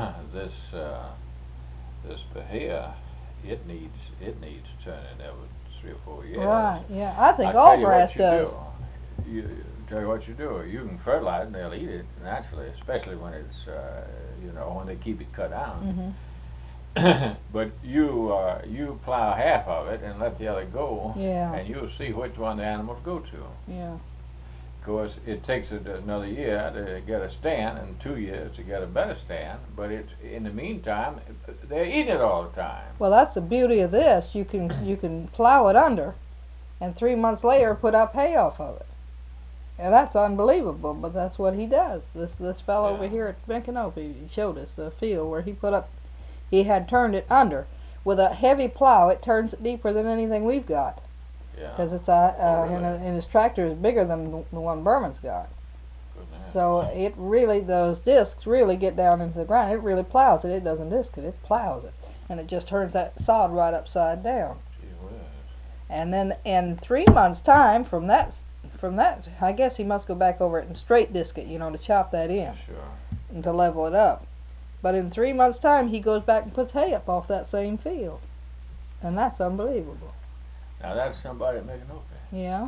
this bahia, it needs turning every 3 or 4 years. Right. Yeah. I think I'll all tell you grass what does. you do. Tell you what you do. You can fertilize and they'll eat it naturally, especially when it's when they keep it cut down. Mhm. But you plow half of it and let the other go, Yeah. and you'll see which one the animals go to. Yeah. Of course, it takes it another year to get a stand, and 2 years to get a better stand. But in the meantime, they're eating it all the time. Well, that's the beauty of this. You can plow it under, and 3 months later put up hay off of it. And that's unbelievable, but that's what he does. This fellow over Yeah. here at Micanopy, he showed us the field where he had turned it under. With a heavy plow, it turns it deeper than anything we've got. Yeah. Because it's really? and his tractor is bigger than the one Berman's got. Goodness. So it really, those discs really get down into the ground. It really plows it. It doesn't disc it. It plows it, and it just turns that sod right upside down. Gee whiz. And then in 3 months' time, from that, I guess he must go back over it and straight disc it, to chop that in Sure. and to level it up. But in 3 months' time, he goes back and puts hay up off that same field, and that's unbelievable. Now that's somebody making open. Yeah.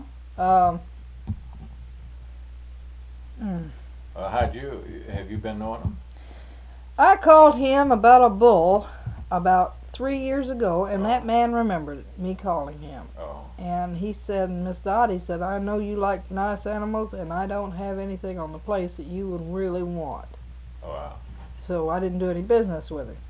Have you been knowing them? I called him about a bull about 3 years ago, and that man remembered me calling him. Oh. And he said, Miss Dottie said, I know you like nice animals, and I don't have anything on the place that you would really want. Oh, wow. So I didn't do any business with him.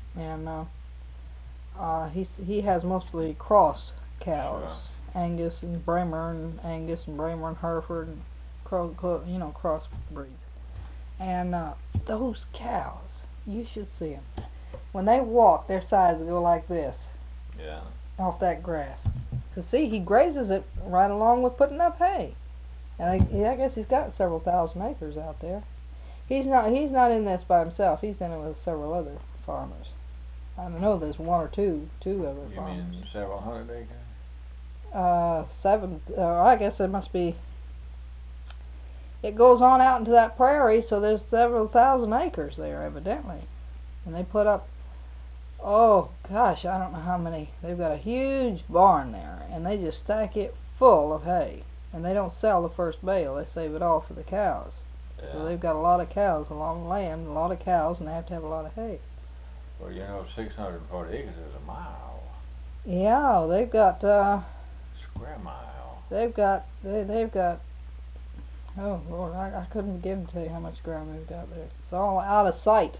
And he has mostly cross cows, Sure. Angus and Bremer and Hereford and cross breeds. And those cows, you should see them. When they walk, their sides go like this. Yeah. Off that grass. Cause see, he grazes it right along with putting up hay. And I guess he's got several thousand acres out there. He's not in this by himself. He's in it with several other farmers. I don't know. There's one or two other You farmers. mean several hundred acres? 7. I guess there must be. It goes on out into that prairie, so there's several thousand acres there, evidently. And they put up. Oh gosh, I don't know how many. They've got a huge barn there, and they just stack it full of hay. And they don't sell the first bale; they save it all for the cows. Yeah. So they've got a lot of cows along the land, a lot of cows, and they have to have a lot of hay. Well, 640 acres is a mile. Yeah, they've got. Square mile. They've got. Oh Lord, I couldn't begin to tell you how much ground they've got there. It's all out of sight.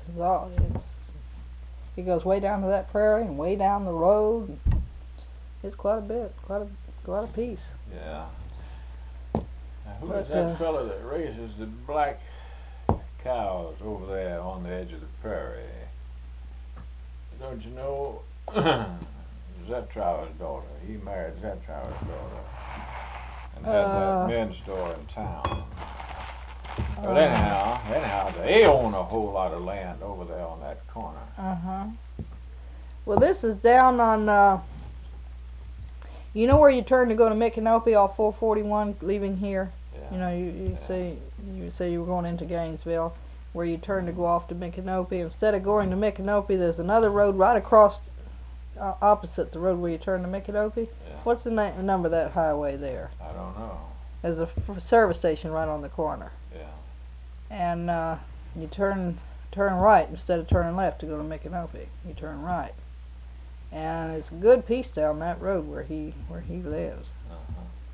It goes way down to that prairie and way down the road. It's quite a bit, quite a piece. Yeah. Now, who But, is that fellow that raises the black cows over there on the edge of the prairie? Don't you know? Zettrauer's daughter. He married Zettrauer's daughter and had that men's store in town. But anyhow, they own a whole lot of land over there on that corner. Well, this is down on. You know where you turn to go to Micanopy off 441, leaving here. Yeah. You say you were going into Gainesville, where you turn to go off to Micanopy. Instead of going to Micanopy, there's another road right across, opposite the road where you turn to Micanopy. Yeah. What's the number of that highway there? I don't know. There's a service station right on the corner. Yeah. And you turn right instead of turning left to go to Micanopy. You turn right, and it's a good piece down that road where he lives. Uh-huh.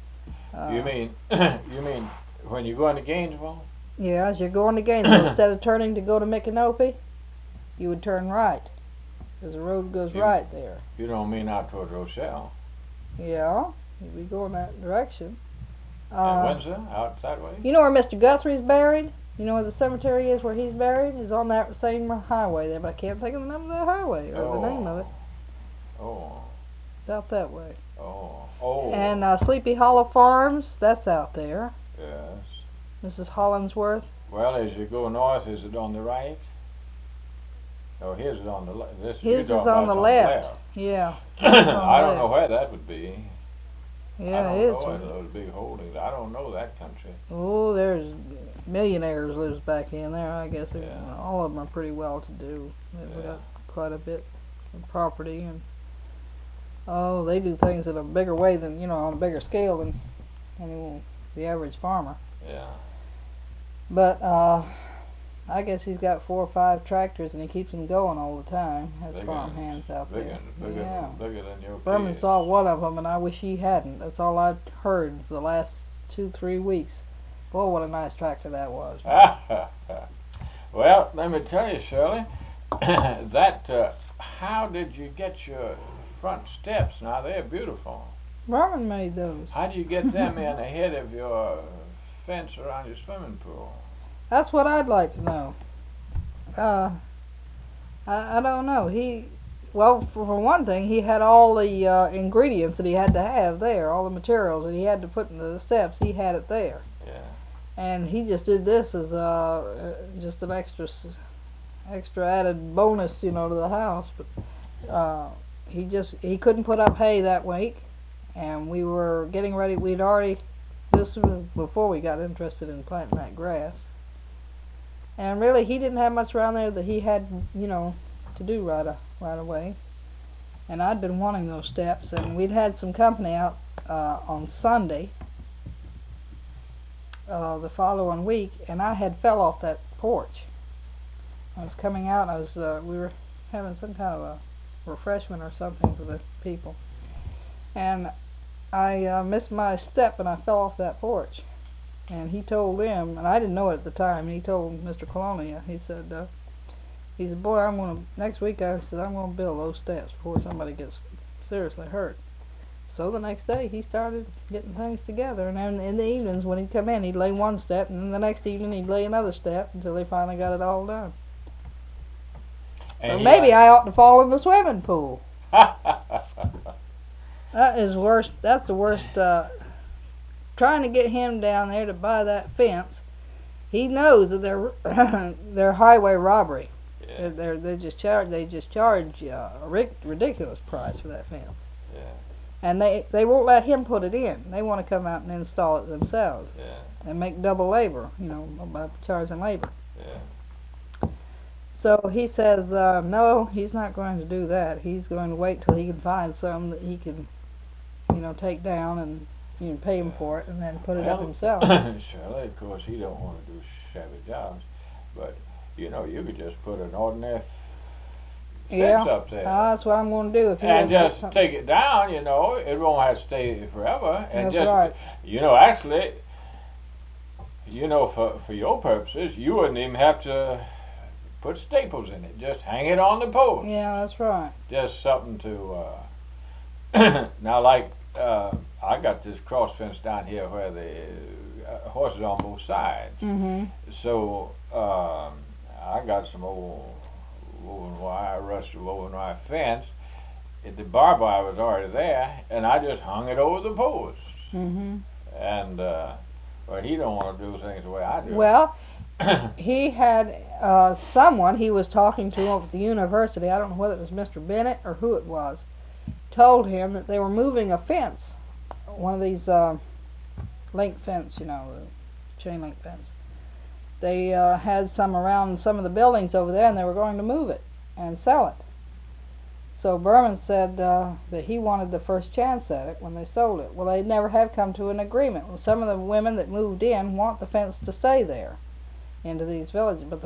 You mean when you go into Gainesville? Yeah, as you're going to Gainesville, instead of turning to go to Micanopy, you would turn right. Because the road goes right there. You don't mean out toward Rochelle? Yeah, we go in that direction. In Windsor, out that way? You know where Mr. Guthrie's buried? You know where the cemetery is where he's buried? It's on that same highway there, but I can't think of the name of that highway, or the name of it. Oh. It's out that way. Oh. And Sleepy Hollow Farms, that's out there. Yes. Mrs. Hollingsworth. Well, as you go north, is it on the right? Oh, his is on the left. His is on the left. Yeah. I don't know where that would be. Yeah, I it is. don't know those big holdings. I don't know that country. Oh, there's millionaires lives back in there. I guess Yeah. all of them are pretty well to do. They've got quite a bit of property, and they do things in a bigger way than, on a bigger scale than the average farmer. Yeah. But I guess he's got 4 or 5 tractors, and he keeps them going all the time. Has farm hands out there. Bigger than your Berman kids. saw one of them, and I wish he hadn't. That's all I've heard the last 2-3 weeks. Boy, what a nice tractor that was. Well, let me tell you, Shirley, how did you get your front steps? Now, they're beautiful. Berman made those. How do you get them in ahead of your fence around your swimming pool? That's what I'd like to know. I don't know. For one thing, he had all the ingredients that he had to have there, all the materials that he had to put into the steps. He had it there. Yeah. And he just did this as just an extra added bonus, to the house. But he couldn't put up hay that week, and we were getting ready. This was before we got interested in planting that grass. And really, he didn't have much around there that he had, to do right away. And I'd been wanting those steps, and we'd had some company out on Sunday, the following week, and I had fell off that porch. I was coming out, we were having some kind of a refreshment or something for the people, and I missed my step, and I fell off that porch. And he told him, and I didn't know it at the time, and he told Mr. Colonia, he said, boy, next week I'm going to build those steps before somebody gets seriously hurt. So the next day he started getting things together, and then in the evenings when he'd come in, he'd lay one step, and then the next evening he'd lay another step until they finally got it all done. So maybe I ought to fall in the swimming pool. That's the worst, trying to get him down there to buy that fence. He knows that they're highway robbery. Yeah. They just charge a ridiculous price for that fence. Yeah. And they won't let him put it in. They want to come out and install it themselves. Yeah. And make double labor, by charging labor. Yeah. So he says, no, he's not going to do that. He's going to wait till he can find some that he can, take down and pay him for it, and then put it up himself. Shirley, of course, he don't want to do shabby jobs, but you could just put an ordinary fence up there. That's what I'm going to do. And just take it down, it won't have to stay forever. And that's right. Actually, for your purposes, you wouldn't even have to put staples in it. Just hang it on the post. Yeah, that's right. Just something to, now like, I got this cross fence down here where the horses on both sides. Mhm. So, I got some old woven wire, rusted woven wire fence. The barbed wire was already there, and I just hung it over the posts. Mhm. And but he don't want to do things the way I do. Well, he had someone he was talking to over at the university. I don't know whether it was Mr. Bennett or who it was. Told him that they were moving a fence, one of these link fence, the chain link fence. They had some around some of the buildings over there, and they were going to move it and sell it. So Berman said that he wanted the first chance at it when they sold it. Well, they never have come to an agreement. Well, some of the women that moved in want the fence to stay there into these villages, but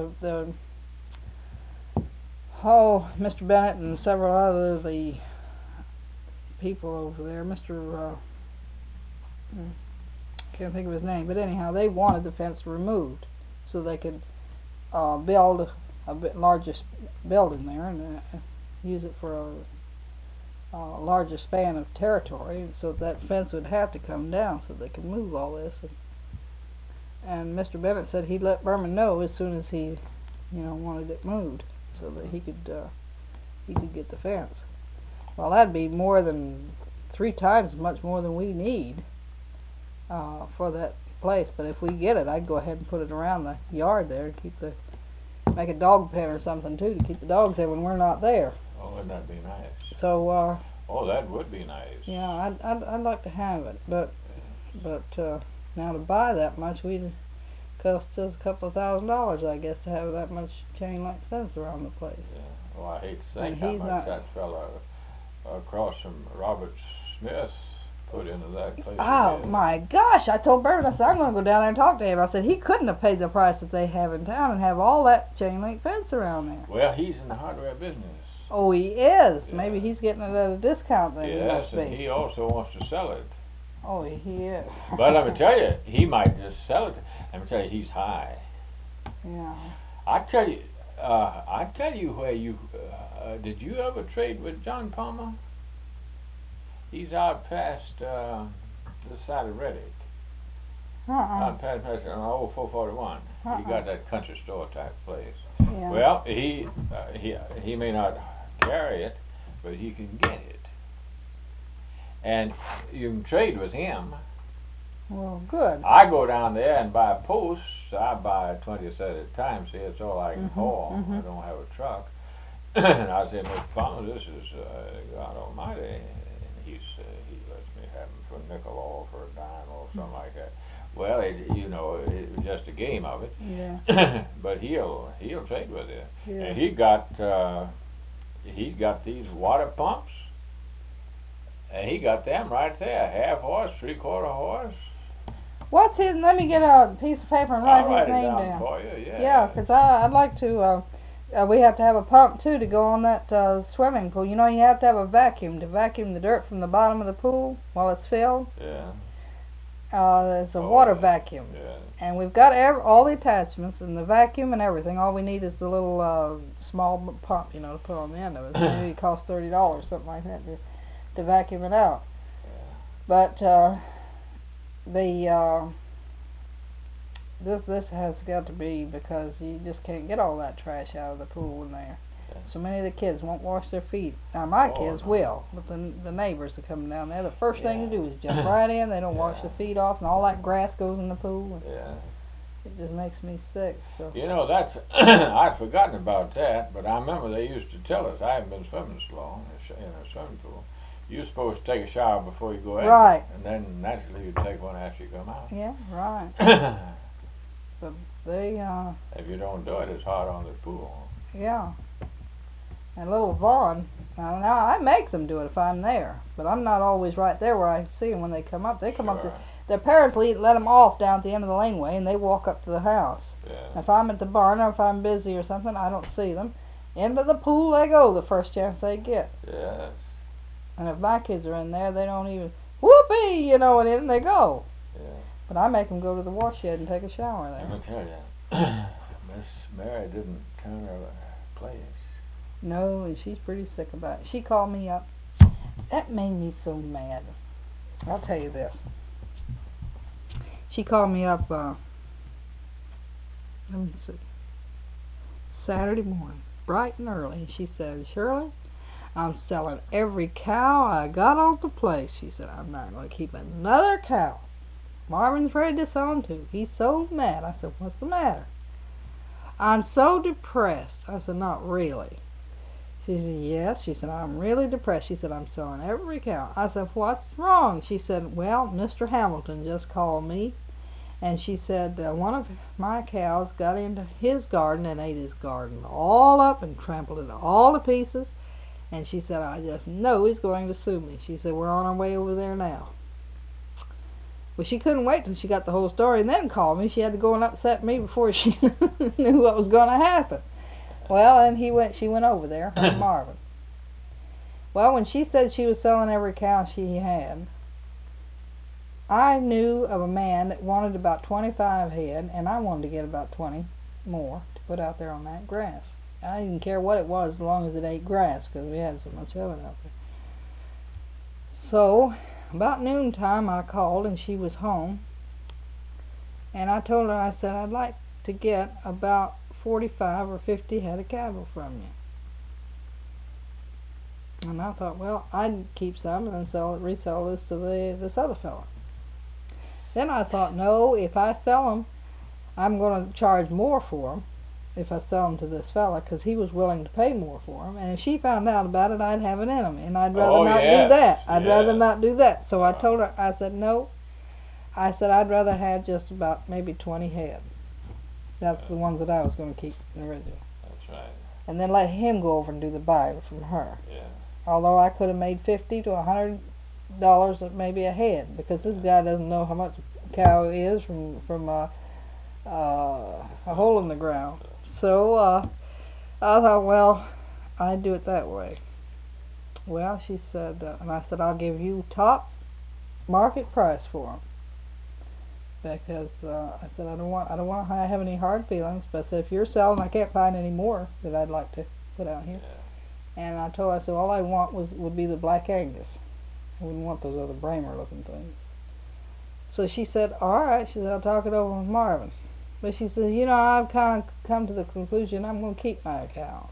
Mr. Bennett and several other the people over there, can't think of his name, but anyhow, they wanted the fence removed so they could build a bit larger building there and use it for a larger span of territory, so that fence would have to come down so they could move all this. And Mr. Bennett said he'd let Berman know as soon as he, wanted it moved, so that he could get the fence. Well, that'd be more than 3 times much more than we need for that place. But if we get it, I'd go ahead and put it around the yard there and make a dog pen or something too to keep the dogs there when we're not there. Oh, wouldn't that be nice? So. Oh, that would be nice. Yeah, I'd like to have it, but now to buy that much, we'd cost us a couple of $1,000s, I guess, to have that much chain link fence around the place. Yeah. Well, I hate to think And how he's much not- that fella across from Robert Smith put into that place. Oh again. my gosh! I told Bert, I said I'm going to go down there and talk to him. I said he couldn't have paid the price that they have in town and have all that chain link fence around there. Well, he's in the hardware business. Oh, he is. Yeah. Maybe he's getting it at a discount then. Yes, he must and be. he also wants to sell it. Oh, he is. But let me tell you, he might just sell it. Let me tell you, he's high. Yeah. I tell you where you did you ever trade with John Palmer? He's out past the side of Reddick. Out past on old 441. He got that country store type place. Yeah. Well, he may not carry it, but he can get it. And you can trade with him. Well, good. I go down there and buy posts. I buy 20 at a time. See, it's all I can haul. I don't have a truck. And I said, Mr. Palmer, this is God Almighty. And he lets me have them for a nickel or for a dime or something like that. Well, it was just a game of it. Yeah. But he'll trade with you. Yeah. And he's got these water pumps. And he got them right there, 1/2 horse, 3/4 horse. What's his? Let me get a piece of paper and write I'll write his it name down down. for you. Yeah. Yeah, 'cause I'd like to. We have to have a pump too to go on that swimming pool. You know, you have to have a vacuum to vacuum the dirt from the bottom of the pool while it's filled. Yeah. There's a water vacuum, Yeah. and we've got all the attachments and the vacuum and everything. All we need is the little small pump, to put on the end of it. Maybe it costs $30, something like that, to vacuum it out. Yeah. But this has got to be, because you just can't get all that trash out of the pool in there. Yeah. So many of the kids won't wash their feet. Now my kids no. will, but the neighbors that come down there, the first thing Yeah. to do is jump right in. They don't wash Yeah. their feet off, and all that grass goes in the pool. And Yeah. it just makes me sick. So That's I'd forgotten about that, but I remember they used to tell us. I haven't been swimming so long in a swimming pool. You're supposed to take a shower before you go in, Right. and then naturally you take one after you come out. yeah, right. But they If you don't do it, it's hard on the pool. yeah. And little Vaughn, now I make them do it if I'm there, but I'm not always right there where I see them when they come up. They come up Sure. to, their parents let them off down at the end of the laneway, and they walk up to the house. Yeah. If I'm at the barn or if I'm busy or something, I don't see them. Into the pool they go the first chance they get. Yes. And if my kids are in there, they don't even, whoopee, and in they go. Yeah. But I make them go to the wash shed and take a shower Let there. me tell you, Miss Mary didn't turn her place. No, and she's pretty sick about it. She called me up. That made me so mad. I'll tell you this. She called me up, let me see, Saturday morning, bright and early, and she said, Shirley, I'm selling every cow I got on the place. She said, I'm not going to keep another cow. Marvin's ready to sell them too. He's so mad. I said, what's the matter? I'm so depressed. I said, not really. She said, yes. She said, I'm really depressed. She said, I'm selling every cow. I said, what's wrong? She said, well, Mr. Hamilton just called me, and she said one of my cows got into his garden and ate his garden all up and trampled it all to pieces, and she said, I just know he's going to sue me. She said, we're on our way over there now. Well, she couldn't wait till she got the whole story and then call me. She had to go and upset me before she knew what was going to happen. Well, and she went over there, her and Marvin. Well, when she said she was selling every cow she had, I knew of a man that wanted about 25 head, and I wanted to get about 20 more to put out there on that grass. I didn't care what it was as long as it ate grass, because we had so much of it out there. So, about noontime I called, and she was home, and I told her, I said, I'd like to get about 45 or 50 head of cattle from you. And I thought, well, I'd keep some and then resell this to this other fellow. Then I thought, no, if I sell them, I'm going to charge more for them if I sell them to this fella, because he was willing to pay more for them. And if she found out about it, I'd have an enemy, and I'd rather not do that. I'd rather not do that. So I told her, I said, no. I said, I'd rather have just about maybe 20 head. That's the ones that I was going to keep originally. That's right. And then let him go over and do the buy from her. Yeah. Although I could have made $50 to $100 maybe a head, because this guy doesn't know how much a cow is from a hole in the ground. So I thought, well, I'd do it that way. Well, she said, and I said, I'll give you top market price for them, because I said I don't want to have any hard feelings. But I said, if you're selling, I can't find any more that I'd like to put out here. Yeah. And I told her, I said, all I want would be the Black Angus. I wouldn't want those other Bramer looking things. So she said, all right. She said, I'll talk it over with Marvin. But she said, you know, I've kind of come to the conclusion I'm going to keep my cows.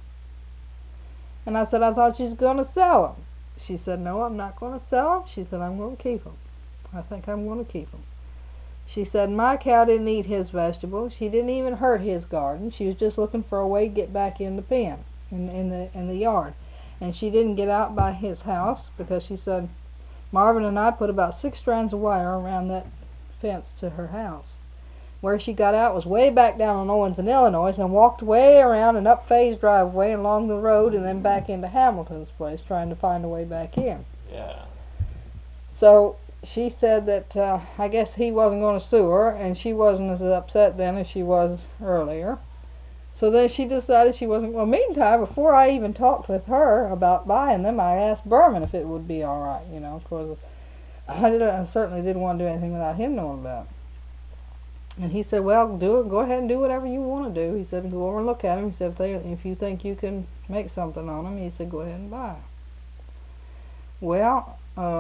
And I said, I thought you was going to sell them. She said, no, I'm not going to sell them. She said, I'm going to keep them. I think I'm going to keep them. She said, my cow didn't eat his vegetables. She didn't even hurt his garden. She was just looking for a way to get back in the pen, in the yard. And she didn't get out by his house, because she said, Marvin and I put about 6 strands of wire around that fence to her house. Where she got out was way back down on Owens in Illinois, and walked way around and up Faye's driveway and along the road, and then back into Hamilton's place, trying to find a way back in. Yeah. So she said that I guess he wasn't going to sue her, and she wasn't as upset then as she was earlier. So then she decided she wasn't. Well, meantime, before I even talked with her about buying them, I asked Berman if it would be all right, you know, because I certainly didn't want to do anything without him knowing about it. And he said, well, go ahead and do whatever you want to do. He said, go over and look at them. He said, if you think you can make something on them, he said, go ahead and buy. Well,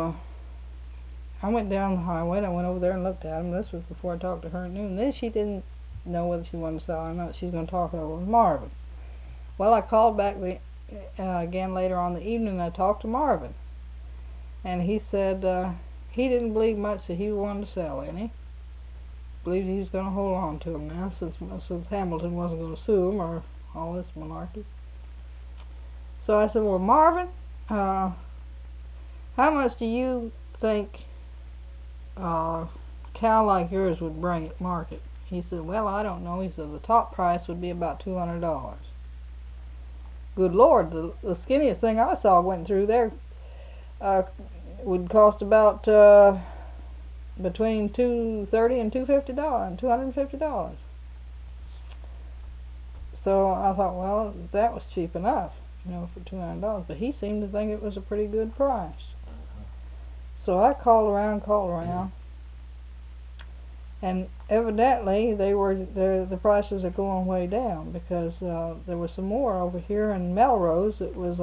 I went down the highway, and I went over there and looked at them. This was before I talked to her at noon. Then she didn't know whether she wanted to sell or not. She's going to talk it over with Marvin. Well, I called back again later on the evening, and I talked to Marvin. And he said he didn't believe much that he wanted to sell any. Believed he was going to hold on to them now, since Hamilton wasn't going to sue him or all this malarkey. So I said, well, Marvin, how much do you think a cow like yours would bring at market? He said, well, I don't know. He said, the top price would be about $200. Good Lord, the skinniest thing I saw went through there would cost about between $230 and $250. So I thought, well, that was cheap enough, you know, for $200. But he seemed to think it was a pretty good price. So I called around, and evidently the prices are going way down, because there was some more over here in Melrose. It was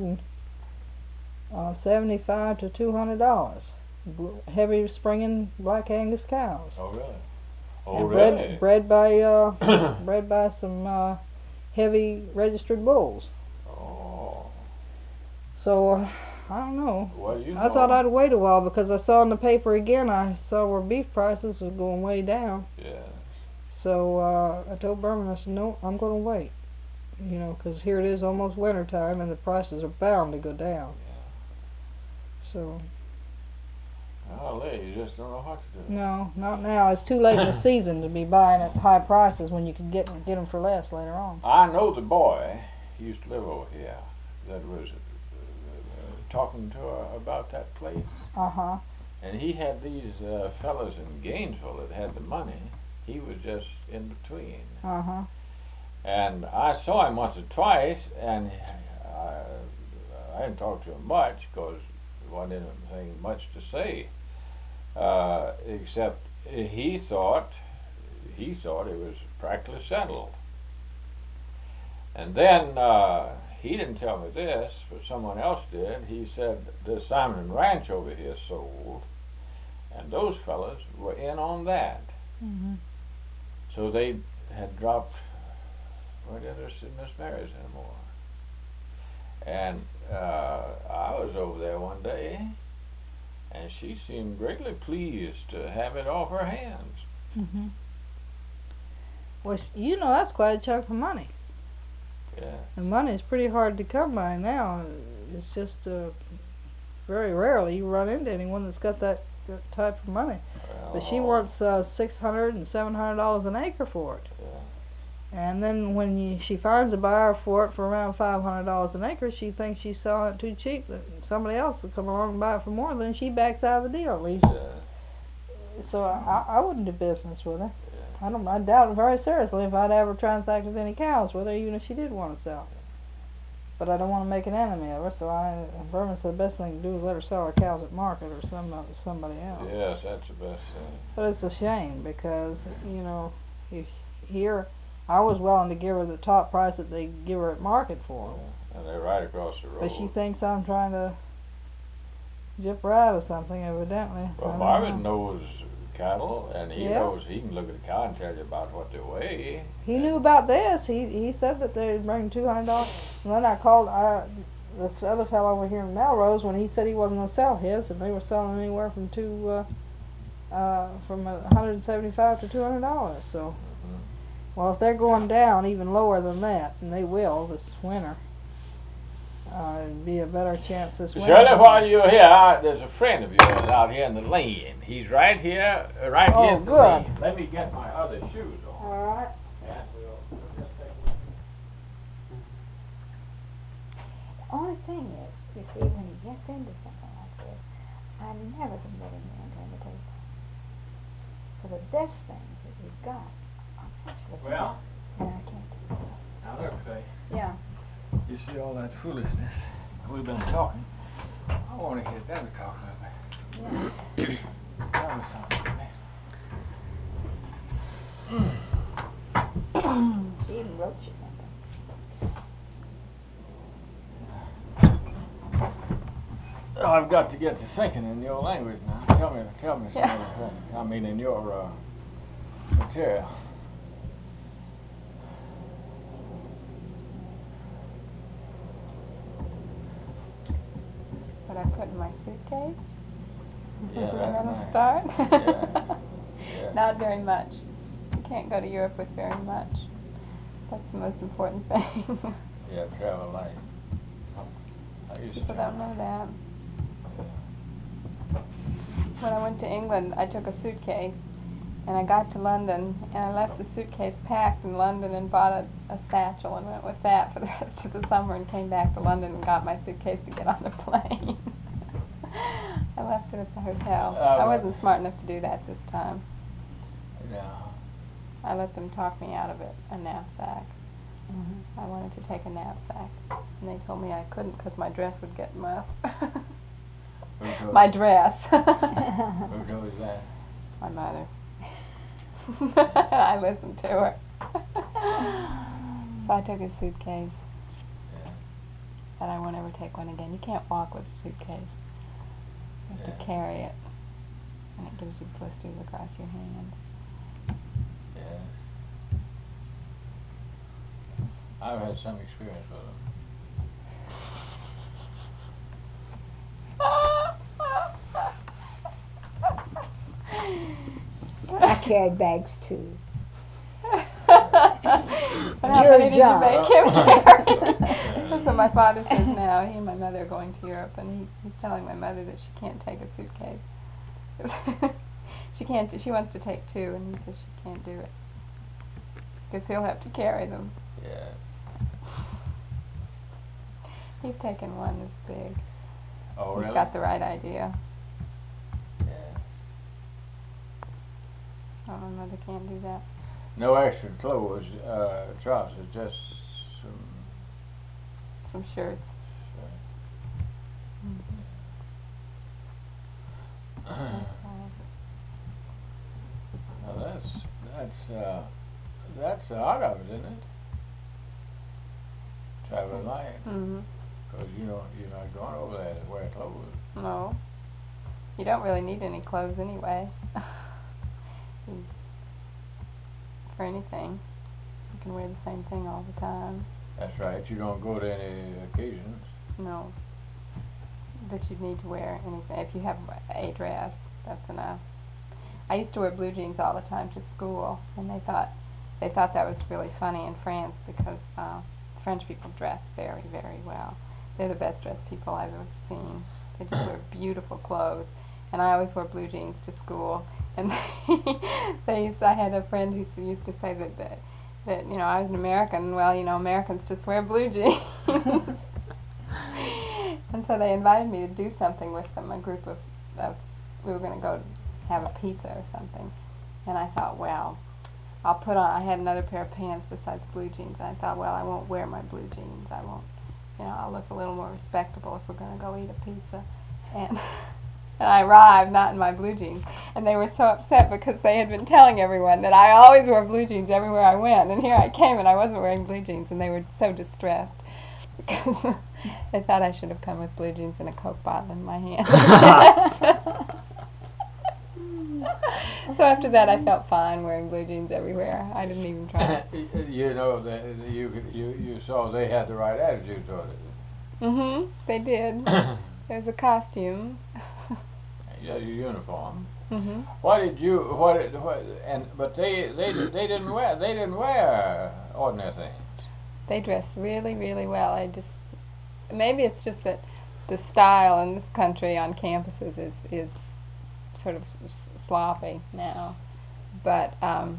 $175 to $200. Heavy springing Black Angus cows. Oh really? And bred by some heavy registered bulls. Oh. So I don't know. Well, you know. I thought I'd wait a while, because I saw in the paper again. I saw where beef prices was going way down. Yeah. So I told Berman, I said, no, I'm going to wait. You know, because here it is almost winter time, and the prices are bound to go down. Yeah. So. Golly, you just don't know what to do. No, not now. It's too late in the season to be buying at high prices when you can get them for less later on. I know the boy. He used to live over here. That was talking to her about that place. Uh-huh. And he had these fellas in Gainesville that had the money. He was just in between. Uh-huh. And I saw him once or twice, and I didn't talk to him much, because there wasn't anything much to say. Except he thought it was practically settled. And then he didn't tell me this, but someone else did. He said the Simon Ranch over here sold, and those fellas were in on that. Mhm. So they had dropped, weren't interested in Miss Mary's anymore. And I was over there one day, and she seemed greatly pleased to have it off her hands. Mhm. Well, you know that's quite a chunk of money. Yeah. And money is pretty hard to come by now. It's just very rarely you run into anyone that's got that type of money. Well, But she wants $600 and $700 an acre for it. Yeah. And then when she finds a buyer for it for around $500 an acre, she thinks she's selling it too cheap. That somebody else will come along and buy it for more. Then she backs out of the deal, at least. Yeah. So I wouldn't do business with her. Yeah. I doubt very seriously if I'd ever transacted any cows with her, even if she did want to sell. But I don't want to make an enemy of her, so Vernon said the best thing to do is let her sell her cows at market or somebody else. Yes, that's the best thing. But it's a shame because, you know, here I was willing to give her the top price that they give her at market for them. Yeah. And they're right across the road. But she thinks I'm trying to jip her out of something, evidently. Well, Marvin knows cattle, and he Yeah. knows he can look at the cow and tell you about what they weigh. He knew about this. He said that they'd bring $200. And then I called this other fellow over here in Melrose when he said he wasn't going to sell his, and they were selling anywhere from $175 to $200. So, well, if they're going down even lower than that, and they will this winter, it'd be a better chance this winter. Shirley, while you're here, there's a friend of yours out here in the lane. He's right here, right Oh, here in the good. lane. Let me get my other shoes on. All right. And we'll just take a The only thing is, you see, when he gets into something like this, I never can get him into imitation. For the best things that he's got are actually Well? and I can't do it. Now look, Faye. Yeah. You see all that foolishness we've been talking? I want to hear Debbie talk with me. Yeah. Tell me something, Debbie. She even wrote you something. I've got to get to thinking in your language now. Tell me some Yeah. other thing. I mean, in your material. What I put in my suitcase? Yeah, We're that's gonna nice. start? Yeah. Not very much. You can't go to Europe with very much. That's the most important thing. Yeah, travel light. I used People to. don't know that. When I went to England, I took a suitcase, and I got to London, and I left the suitcase packed in London and bought a satchel and went with that for the rest of the summer and came back to London and got my suitcase to get on the plane. I left it at the hotel. I wasn't smart enough to do that this time. Yeah. I let them talk me out of it, a knapsack. I wanted to take a knapsack, and they told me I couldn't because my dress would get mussed. My dress. Who told you that? My mother. I listened to her. So I took a suitcase, Yeah. but I won't ever take one again. You can't walk with a suitcase. You have to Yeah. carry it, and it gives you blisters across your hands. Yeah. I've had some experience with them. I carried bags too. How You're many did you young. make him carry? That's what my father says now. He and my mother are going to Europe, and he's telling my mother that she can't take a suitcase. She can't. She wants to take two, and he says she can't do it because he'll have to carry them. Yeah. He's taken one this big. Oh, He's really? got the right idea. Yeah. Oh, my mother can't do that. No extra clothes, trousers, just Some shirts. some. That's all. Well, that's the heart of it, isn't it? Traveling light. Mhm. Because you're not going over there to wear clothes. No. You don't really need any clothes anyway. For anything. You can wear the same thing all the time. That's right. You don't go to any occasions. No. But you'd need to wear anything. If you have a dress, that's enough. I used to wear blue jeans all the time to school, and they thought that was really funny in France because French people dress very, very well. They're the best dressed people I've ever seen. They just wear beautiful clothes, and I always wore blue jeans to school. And I had a friend who used to say that I was an American. Well, Americans just wear blue jeans. And so they invited me to do something with them. A group of we were going to go have a pizza or something, and I thought, well, I'll put on. I had another pair of pants besides blue jeans. And I thought, well, I won't wear my blue jeans. I won't. I'll look a little more respectable if we're going to go eat a pizza. And I arrived not in my blue jeans, and they were so upset because they had been telling everyone that I always wore blue jeans everywhere I went, and here I came and I wasn't wearing blue jeans, and they were so distressed because they thought I should have come with blue jeans and a Coke bottle in my hand. So after that, I felt fine wearing blue jeans everywhere. I didn't even try. You saw they had the right attitude toward it. They did. There's a costume. Yeah, your uniform. Mhm. But they didn't wear ordinary things. They dress really, really well. Maybe it's just that the style in this country on campuses is sort of sloppy now, but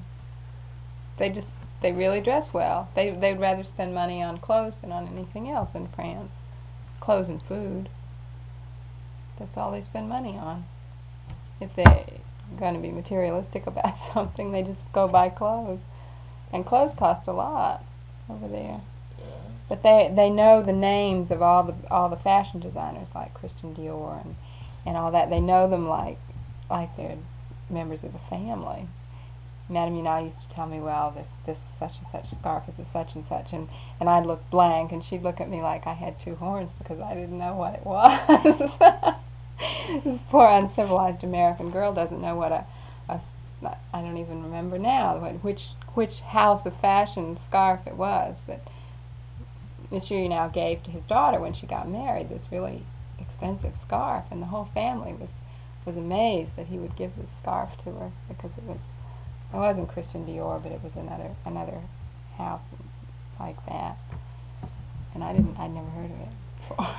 they really dress well. They'd rather spend money on clothes than on anything else in France. Clothes and food. That's all they spend money on. If they're going to be materialistic about something, they just go buy clothes, and clothes cost a lot over there. Yeah. But they know the names of all the fashion designers like Christian Dior and all that. They know them like they're members of the family. Madame Yuna used to tell me, well, this such and such scarf is a such and such, and I'd look blank, and she'd look at me like I had two horns because I didn't know what it was. This poor uncivilized American girl doesn't know what I don't even remember now which house of fashion scarf it was that Monsieur Yuna gave to his daughter when she got married, this really expensive scarf, and the whole family was amazed that he would give this scarf to her because it wasn't Christian Dior, but it was another house like that, and I'd never heard of it before.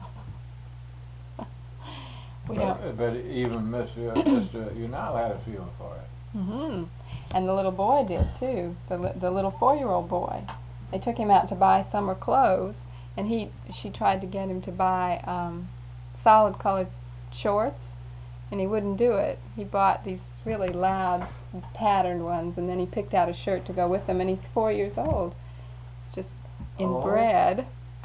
But even Mr. Yuna had a feeling for it. And the little boy did too. The little 4-year-old boy. They took him out to buy summer clothes, and she tried to get him to buy solid colored shorts, and he wouldn't do it. He bought these really loud patterned ones, and then he picked out a shirt to go with them, and he's 4 years old, just inbred.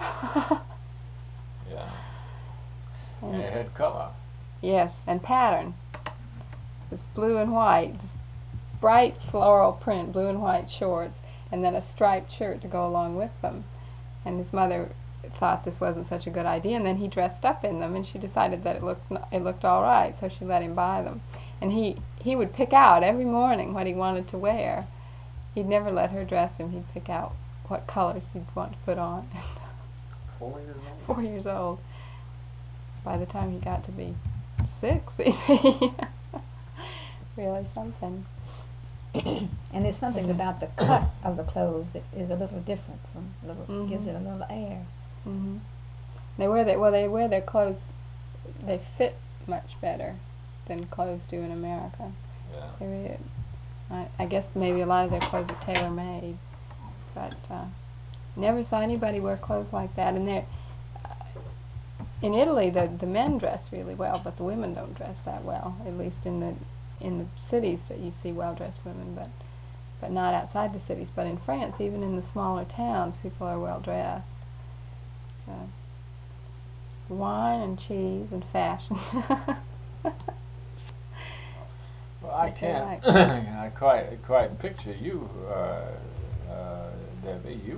Yeah. And it had color. Yes, and pattern. It's blue and white, bright floral print, blue and white shorts, and then a striped shirt to go along with them. And his mother thought this wasn't such a good idea, and then he dressed up in them, and she decided that it looked all right, so she let him buy them. And he would pick out every morning what he wanted to wear. He'd never let her dress him. He'd pick out what colors he'd want to put on. 4 years old? 4 years old. By the time he got to be 6, really something. And there's something about the cut of the clothes that is a little different gives it a little air. They wear their clothes. They fit much better than clothes do in America. Yeah. I guess maybe a lot of their clothes are tailor-made, but never saw anybody wear clothes like that. And in Italy, the men dress really well, but the women don't dress that well. At least in the cities that you see well-dressed women, but not outside the cities. But in France, even in the smaller towns, people are well-dressed. Wine and cheese and fashion. Well, I what they can't, like. I quite picture you, Debbie, you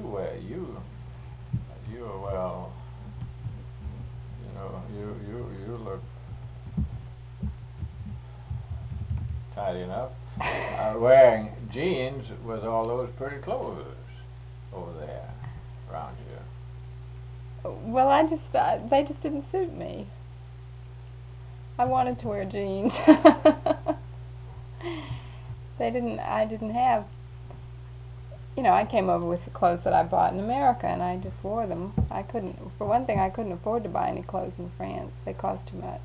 well, you know, you look tidy enough, wearing jeans with all those pretty clothes over there around you. Well, they just didn't suit me. I wanted to wear jeans. I didn't have, I came over with the clothes that I bought in America and I just wore them. For one thing, I couldn't afford to buy any clothes in France. They cost too much.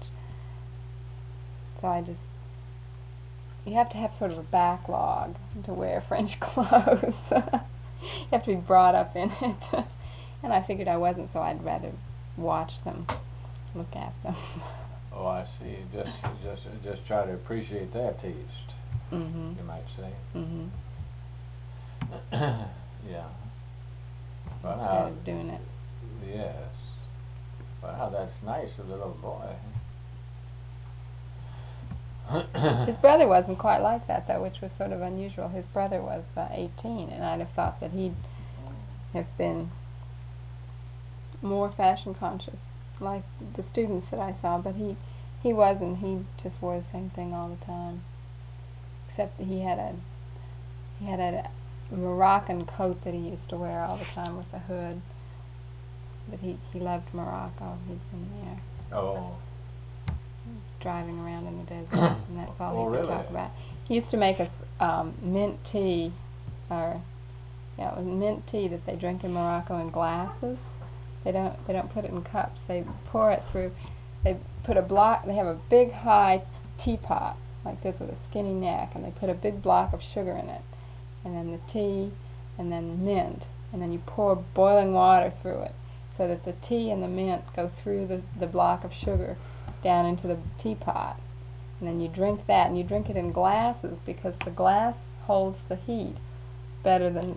So you have to have sort of a backlog to wear French clothes. You have to be brought up in it. And I figured I wasn't, so I'd rather watch them, look at them. Oh, I see. Just try to appreciate their taste. Mhm. You might say. Mhm. Yeah. Well, Instead of doing it. Yes. Wow, that's nice of the little boy. His brother wasn't quite like that, though, which was sort of unusual. His brother was 18, and I'd have thought that he'd have been more fashion conscious, like the students that I saw, but he wasn't. He just wore the same thing all the time, except that he had a Moroccan coat that he used to wear all the time with a hood. But he loved Morocco. He'd been there. Oh. Driving around in the desert, and that's all Oh, he could really? talk about. He used to make us mint tea, it was mint tea that they drink in Morocco in glasses. They don't put it in cups. They pour it through. They have a big high teapot like this with a skinny neck, and they put a big block of sugar in it, and then the tea, and then mint, and then you pour boiling water through it, so that the tea and the mint go through the block of sugar down into the teapot, and then you drink that, and you drink it in glasses because the glass holds the heat better than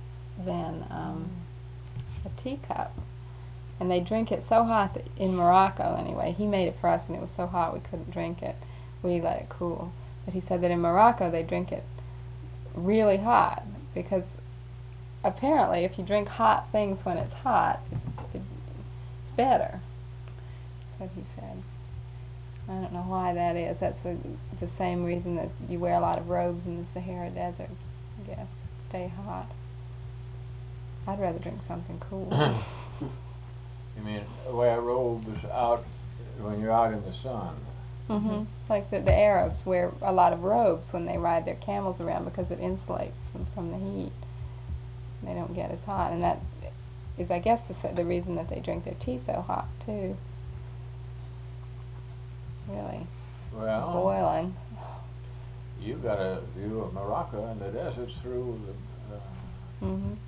a teacup. And they drink it so hot that in Morocco, anyway, he made it for us, and it was so hot we couldn't drink it. We let it cool. But he said that in Morocco they drink it really hot because apparently if you drink hot things when it's hot, it's better. That's what he said. I don't know why that is. That's the same reason that you wear a lot of robes in the Sahara Desert, I guess. Stay hot. I'd rather drink something cool. You mean wear robes out when you're out in the sun? Mhm. Like the Arabs wear a lot of robes when they ride their camels around because it insulates them from the heat. They don't get as hot, and that is, I guess, the reason that they drink their tea so hot too. Really. Well, boiling. You got a view of Morocco and the deserts through the 18.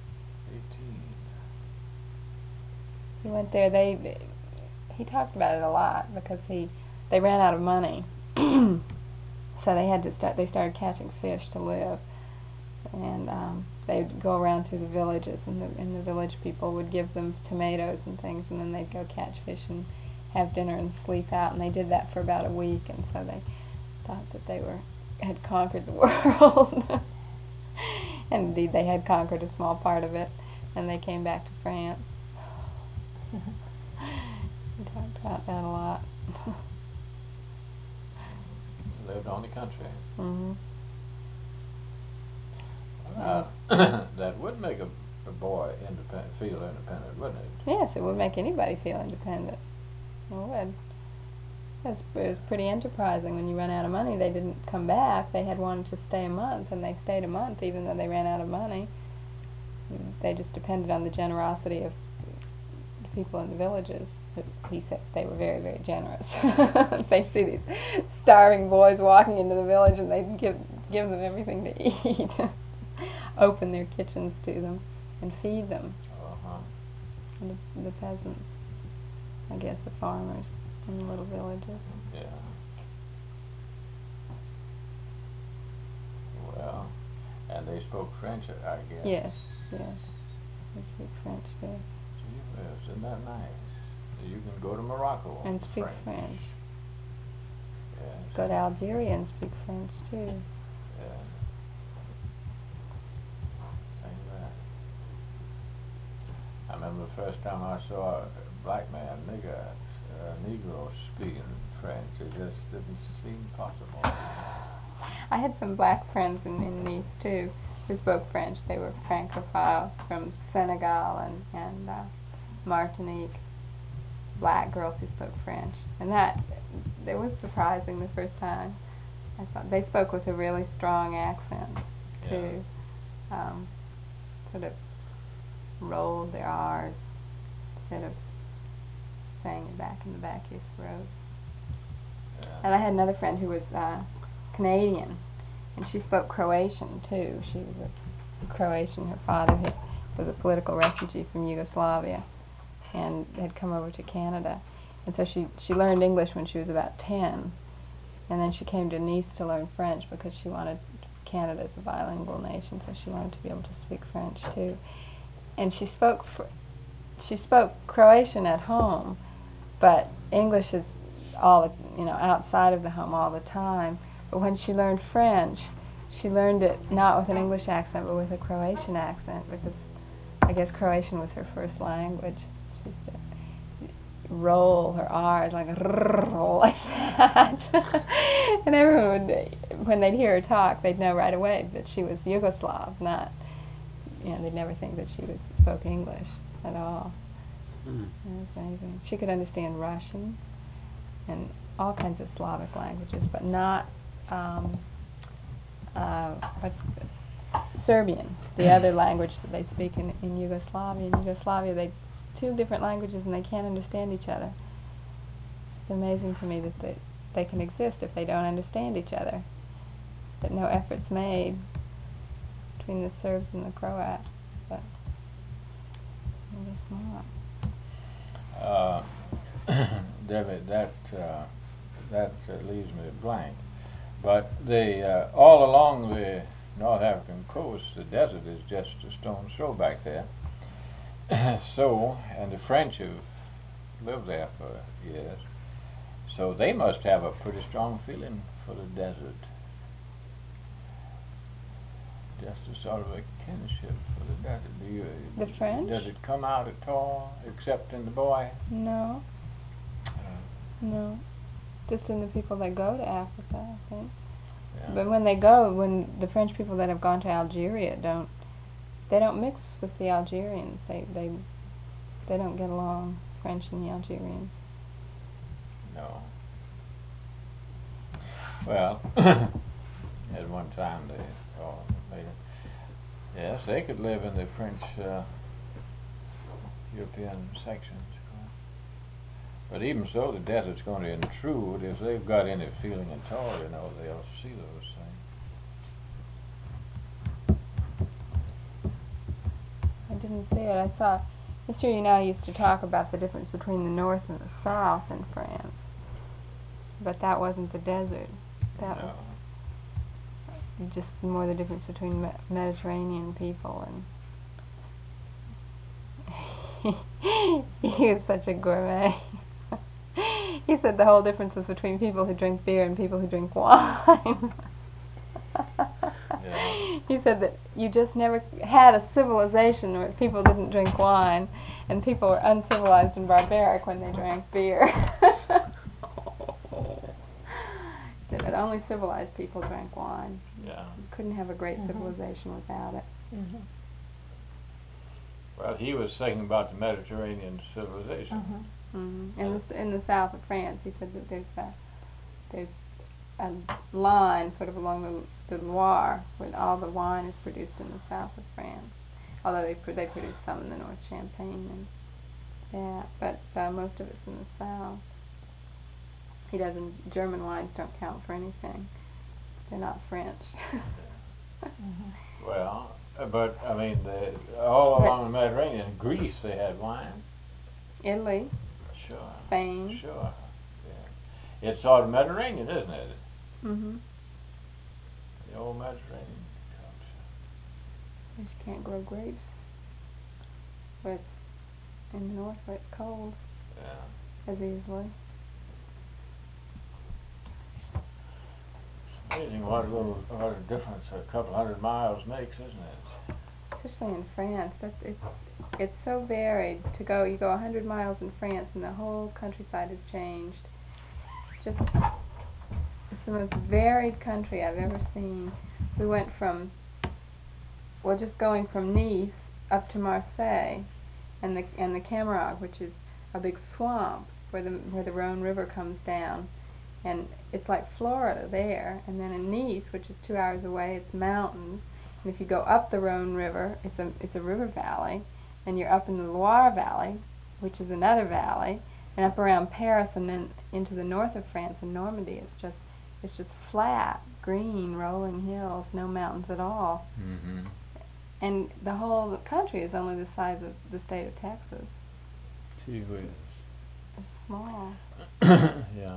He went there. He talked about it a lot because they ran out of money, so they started catching fish to live, and they'd go around to the villages, and the village people would give them tomatoes and things, and then they'd go catch fish and have dinner and sleep out, and they did that for about a week, and so they thought that they had conquered the world. And indeed they had conquered a small part of it, and they came back to France. We talked about that a lot. Lived on the country. Mhm. That would make a boy feel independent, wouldn't it? Yes, it would make anybody feel independent. It would. It was pretty enterprising. When you run out of money, they didn't come back. They had wanted to stay a month, and they stayed a month even though they ran out of money. They just depended on the generosity of the people in the villages. He said they were very, very generous. They see these starving boys walking into the village, and they'd give them everything to eat. Open their kitchens to them and feed them. And the peasants, I guess the farmers in the little villages. Yeah. Well, and they spoke French, I guess. Yes, yes. They speak French too. Gee whiz, isn't that nice? You can go to Morocco And speak French. Yes. Go to Algeria and speak French too. Yeah. Think of that. I remember the first time I saw a black man, Negro speaking French. It just didn't seem possible. I had some black friends in Nice too who spoke French. They were Francophiles from Senegal and Martinique. Black girls who spoke French, and that it was surprising the first time. I thought they spoke with a really strong accent too. Sort of rolled their R's instead of saying it back in the back of your throat. Yeah. And I had another friend who was Canadian, and she spoke Croatian too. She was a Croatian. Her father was a political refugee from Yugoslavia and had come over to Canada. And so she learned English when she was about 10, and then she came to Nice to learn French because she wanted Canada as a bilingual nation, so she wanted to be able to speak French too. And she spoke Croatian at home, but English is all outside of the home all the time. But when she learned French, she learned it not with an English accent but with a Croatian accent, because I guess Croatian was her first language. She said, roll her R's like roll like that. And everyone would, when they'd hear her talk, they'd know right away that she was Yugoslav, not, they'd never think that she spoke English at all. It was amazing. She could understand Russian and all kinds of Slavic languages, but not Serbian, the other language that they speak in Yugoslavia. In Yugoslavia, they two different languages and they can't understand each other. It's amazing to me that they can exist if they don't understand each other. That no effort's made between the Serbs and the Croats, but I guess not. Debbie, that leaves me blank. But all along the North African coast, the desert is just a stone's throw back there. So, and the French have lived there for years, so they must have a pretty strong feeling for the desert. Just a sort of a kinship for the desert. The French? Does it come out at all, except in the boy? No. No. Just in the people that go to Africa, I think. Yeah. But when the French people that have gone to Algeria they don't mix with the Algerians. They don't get along, French and the Algerians. No. Well, at one time yes, they could live in the French European sections. But even so, the desert's going to intrude. If they've got any feeling at all, they'll see those things. I didn't see it. I saw Mr. Unal used to talk about the difference between the north and the south in France, but that wasn't the desert. That was just more the difference between Mediterranean people and. He was such a gourmet. He said the whole difference was between people who drink beer and people who drink wine. He said that you just never had a civilization where people didn't drink wine, and people were uncivilized and barbaric when they drank beer. He said that only civilized people drank wine. Yeah. You couldn't have a great civilization without it. Mm-hmm. Well, he was thinking about the Mediterranean civilization. In the south of France, he said that there's a line sort of along the Loire where all the wine is produced in the south of France. Although they produce some in the north, Champagne and but most of it's in the south. German wines don't count for anything. They're not French. Well, but I mean, all along the Mediterranean, Greece, they had wine. Italy. Sure. Spain. Sure. Yeah. It's all Mediterranean, isn't it? Mhm. The old Mediterranean culture. You just can't grow grapes where it's in the north where it's cold Yeah. as easily. Amazing what a difference a couple hundred miles makes, isn't it? Especially in France, it's so varied. You go 100 miles in France, and the whole countryside has changed. It's the most varied country I've ever seen. We went from, just going from Nice up to Marseille, and the Camargue, which is a big swamp where the Rhone River comes down, and it's like Florida there. And then in Nice, which is 2 hours away, it's mountains. And if you go up the Rhone River, it's a river valley, and you're up in the Loire Valley, which is another valley, and up around Paris, and then into the north of France in Normandy. It's just flat, green, rolling hills, no mountains at all. Mm-hmm. And the whole country is only the size of the state of Texas. Gee whiz. It's small. Yeah.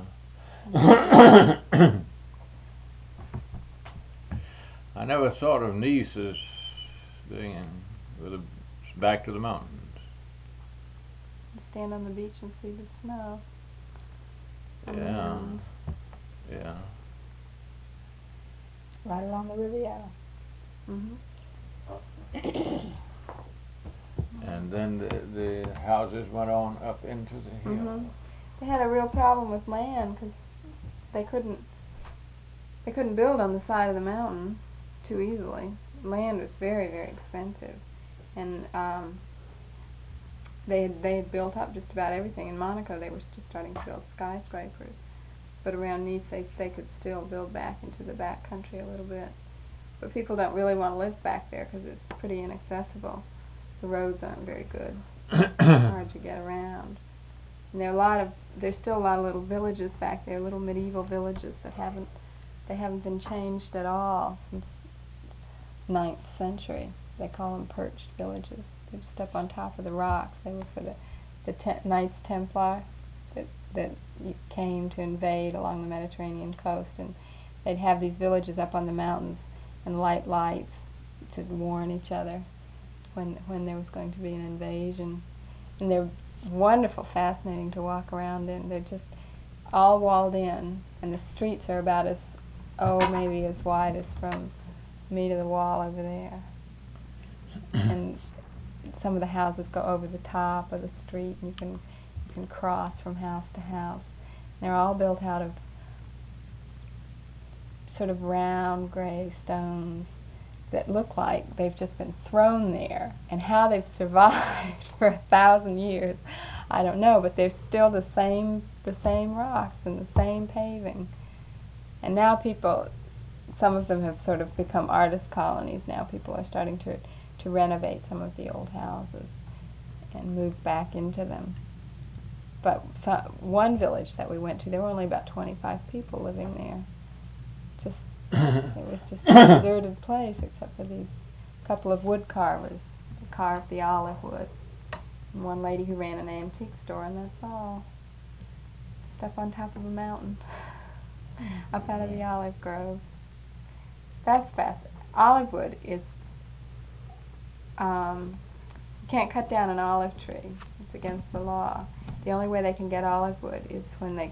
I never thought of Nice as being back to the mountains. You stand on the beach and see the snow. Yeah. Yeah. Right along the Riviera. Mhm. And then the houses went on up into the hill. Mhm. They had a real problem with land because they couldn't build on the side of the mountain too easily. Land was very, very expensive, and they had built up just about everything. In Monaco, they were just starting to build skyscrapers, but around Nice, they could still build back into the back country a little bit. But people don't really want to live back there because it's pretty inaccessible. The roads aren't very good. It's hard to get around. And there's still a lot of little villages back there, little medieval villages that haven't been changed at all since 9th century. They call them perched villages. They're just up on top of the rocks. They were for the Knights Templar that came to invade along the Mediterranean coast, and they'd have these villages up on the mountains and light lights to warn each other when there was going to be an invasion. And they're wonderful, fascinating to walk around in. They're just all walled in, and the streets are about maybe as wide as from me to the wall over there. And some of the houses go over the top of the street, and you can cross from house to house. And they're all built out of sort of round gray stones that look like they've just been thrown there. And how they've survived for 1,000 years, I don't know, but they're still the same rocks and the same paving. And now some of them have sort of become artist colonies now. People are starting to renovate some of the old houses and move back into them. But one village that we went to, there were only about 25 people living there. It was just a deserted place except for these couple of wood carvers who carved the olive wood, and one lady who ran an antique store, and that's all. Just up on top of a mountain, up out of the olive grove. That's fast. Olive wood is, you can't cut down an olive tree. It's against the law. The only way they can get olive wood is when they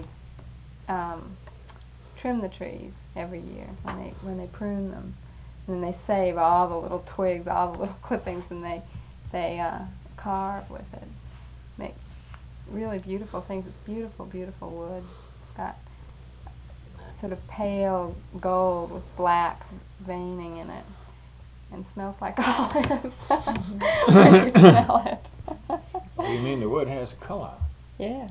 trim the trees every year, when they prune them, and then they save all the little twigs, all the little clippings, and they carve with it. Make really beautiful things. It's beautiful, beautiful wood. It's got sort of pale gold with black veining in it, and smells like olives when you smell it. You mean the wood has color? Yes.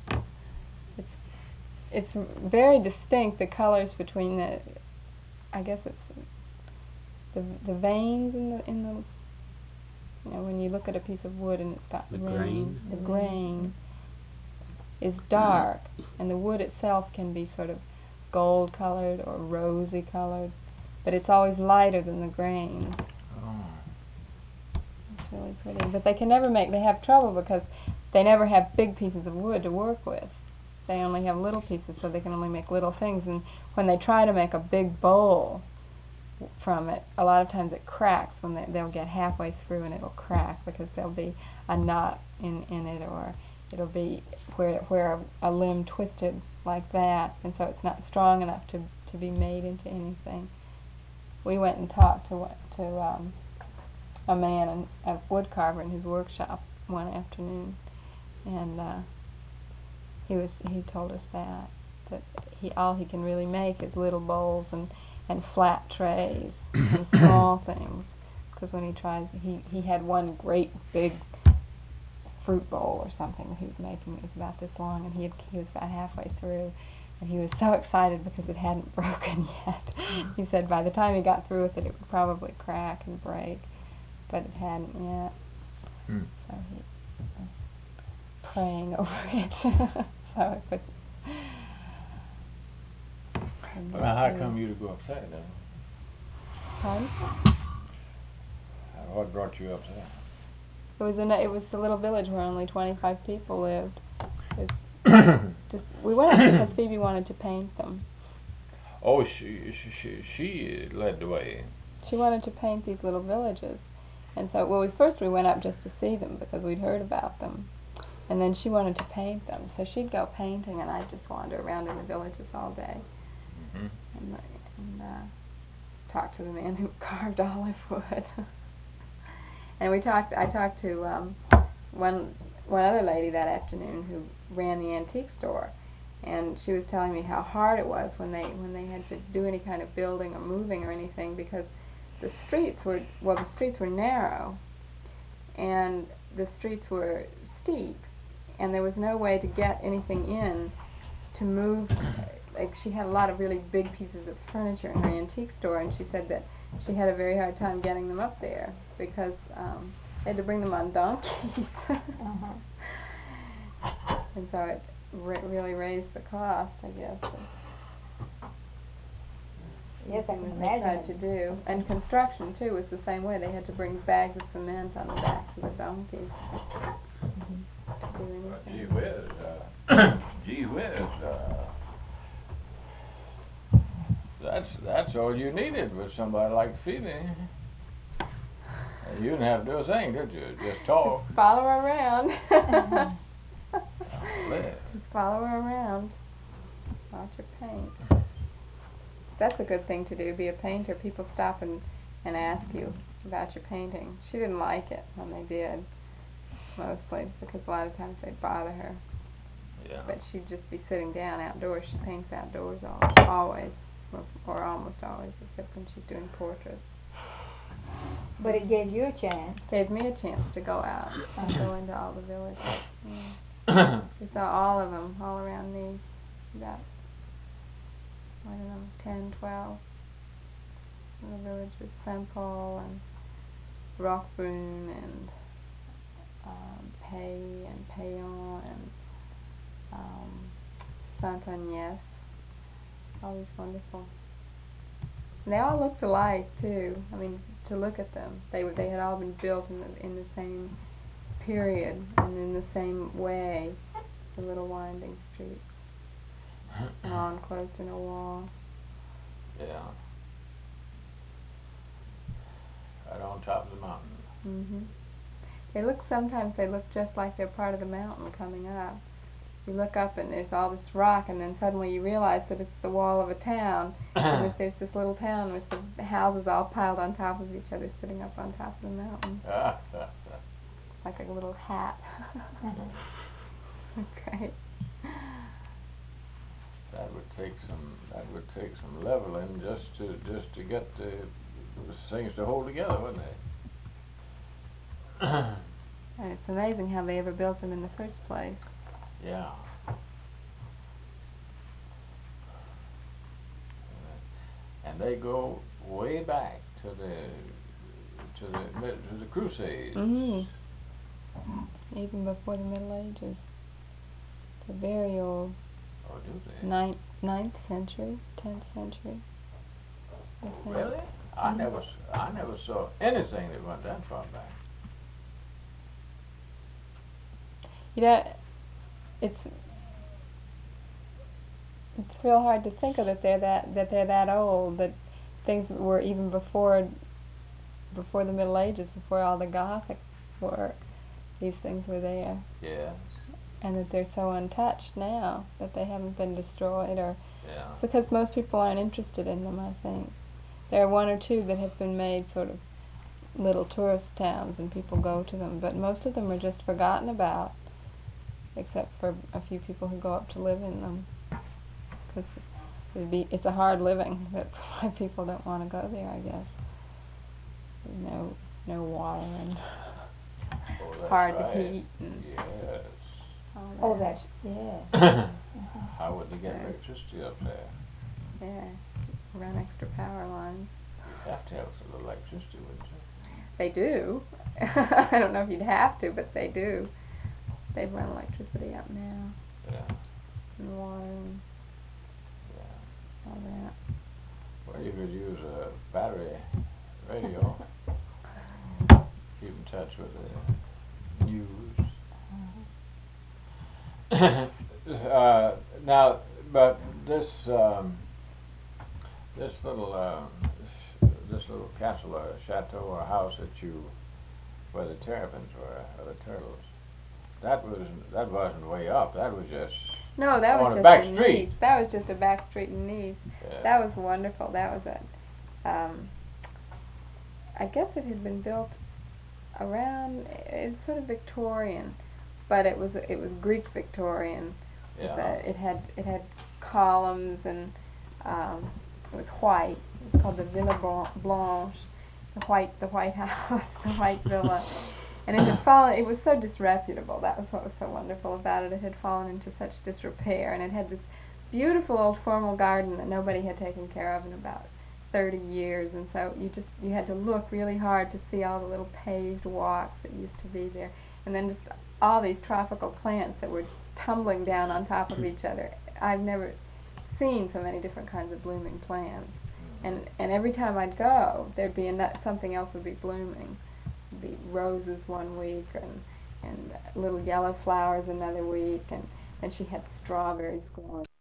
It's very distinct, the colors between I guess it's the veins in the when you look at a piece of wood and it's got The grain, grain. the grain is dark, and the wood itself can be sort of gold colored or rosy colored, but it's always lighter than the grain. Oh. It's really pretty, but they have trouble because they never have big pieces of wood to work with. They only have little pieces, so they can only make little things. And when they try to make a big bowl from it, a lot of times it cracks when they'll get halfway through and it'll crack because there'll be a knot in it, or it'll be where a limb twisted like that, and so it's not strong enough to be made into anything. We went and talked to a man, a wood carver in his workshop one afternoon, and he told us that all he can really make is little bowls and flat trays and small things, because when he tries, he had one great big fruit bowl or something that he was making. It was about this long, and he was about halfway through, and he was so excited because it hadn't broken yet. He said by the time he got through with it, it would probably crack and break, but it hadn't yet. So he was praying over it. So it could. Well, how come you to go upset then? Pardon? What brought you upset? It was a little village where only 25 people lived. We went up because Phoebe wanted to paint them. Oh, she led the way. She wanted to paint these little villages, and so first we went up just to see them because we'd heard about them, and then she wanted to paint them. So she'd go painting, and I'd just wander around in the villages all day. And talked to the man who carved olive wood. And I talked to one other lady that afternoon who ran the antique store, and she was telling me how hard it was when they had to do any kind of building or moving or anything, because the streets were narrow and the streets were steep, and there was no way to get anything in to move. Like, she had a lot of really big pieces of furniture in her antique store, and she said that she had a very hard time getting them up there because they had to bring them on donkeys. And so it really raised the cost, I guess. Yes, I can They imagine. tried to do, and construction too was the same way. They had to bring bags of cement on the backs of the donkeys to do anything. Gee whiz, that's all you needed with somebody like Phoebe. You didn't have to do a thing, did you? Just talk. Follow her around. Just follow her around. Watch her paint. That's a good thing to do, be a painter. People stop and ask you about your painting. She didn't like it when they did, mostly, because a lot of times they'd bother her. Yeah. But she'd just be sitting down outdoors. She paints outdoors always, or almost always, except when she's doing portraits. But it gave you a chance. Gave me a chance to go out and go into all the villages. Yeah. We saw all of them, all around me. About, I don't know, 10, 12. The villages, St. Paul and Roquebrune and Pay and Payon and Saint-Agnès. All these wonderful. And they all looked alike too. I mean, to look at them, they had all been built in the same period and in the same way. The little winding streets, and all enclosed in a wall. Yeah. Right on top of the mountain. Sometimes they look just like they're part of the mountain coming up. You look up and there's all this rock, and then suddenly you realize that it's the wall of a town, and there's this little town with the houses all piled on top of each other, sitting up on top of the mountain. Like a little hat. Great. That would take some leveling just to get the things to hold together, wouldn't it? And it's amazing how they ever built them in the first place. Yeah. And they go way back to the Crusades. Even before the Middle Ages. The very old. Oh, do they? 9th century, 10th century. Really? I never saw anything that went that far back. You know, it's real hard to think of that they're that old, that things were even before the Middle Ages, before all the Gothic work. These things were there. Yeah. and that they're so untouched now that they haven't been destroyed, or Yeah. because most people aren't interested in them. I think there are one or two that have been made sort of little tourist towns and people go to them, but most of them are just forgotten about, except for a few people who go up to live in them, because it's a hard living. That's why people don't want to go there, I guess. There's no water and Oh, that's hard right. to heat and Yes. all that. Oh, that's, yeah. How would they get electricity up there? Yeah, run extra power lines. You'd have to have some electricity, wouldn't you? They do. I don't know if you'd have to, but they do. They run electricity up now, Yeah. and water and Yeah. all that. Well, you could use a battery radio. Keep in touch with the news. Now, but this little castle or chateau or house where the terrapins were, or the turtles, that wasn't way up. That was just No, that on was a just back in street. Nice. That was just a back street in Nice. That was wonderful. That was I guess it had been built around. It's sort of Victorian, but it was Greek Victorian. Yeah. It had columns and it was white. It was called the Villa Blanche, the White House, the White Villa. And it had fallen. It was so disreputable. That was what was so wonderful about it. It had fallen into such disrepair, and it had this beautiful old formal garden that nobody had taken care of in about 30 years. And so you had to look really hard to see all the little paved walks that used to be there, and then just all these tropical plants that were tumbling down on top of each other. I've never seen so many different kinds of blooming plants. And every time I'd go, there'd be something else would be blooming. There'd be roses one week and little yellow flowers another week, and she had strawberries growing.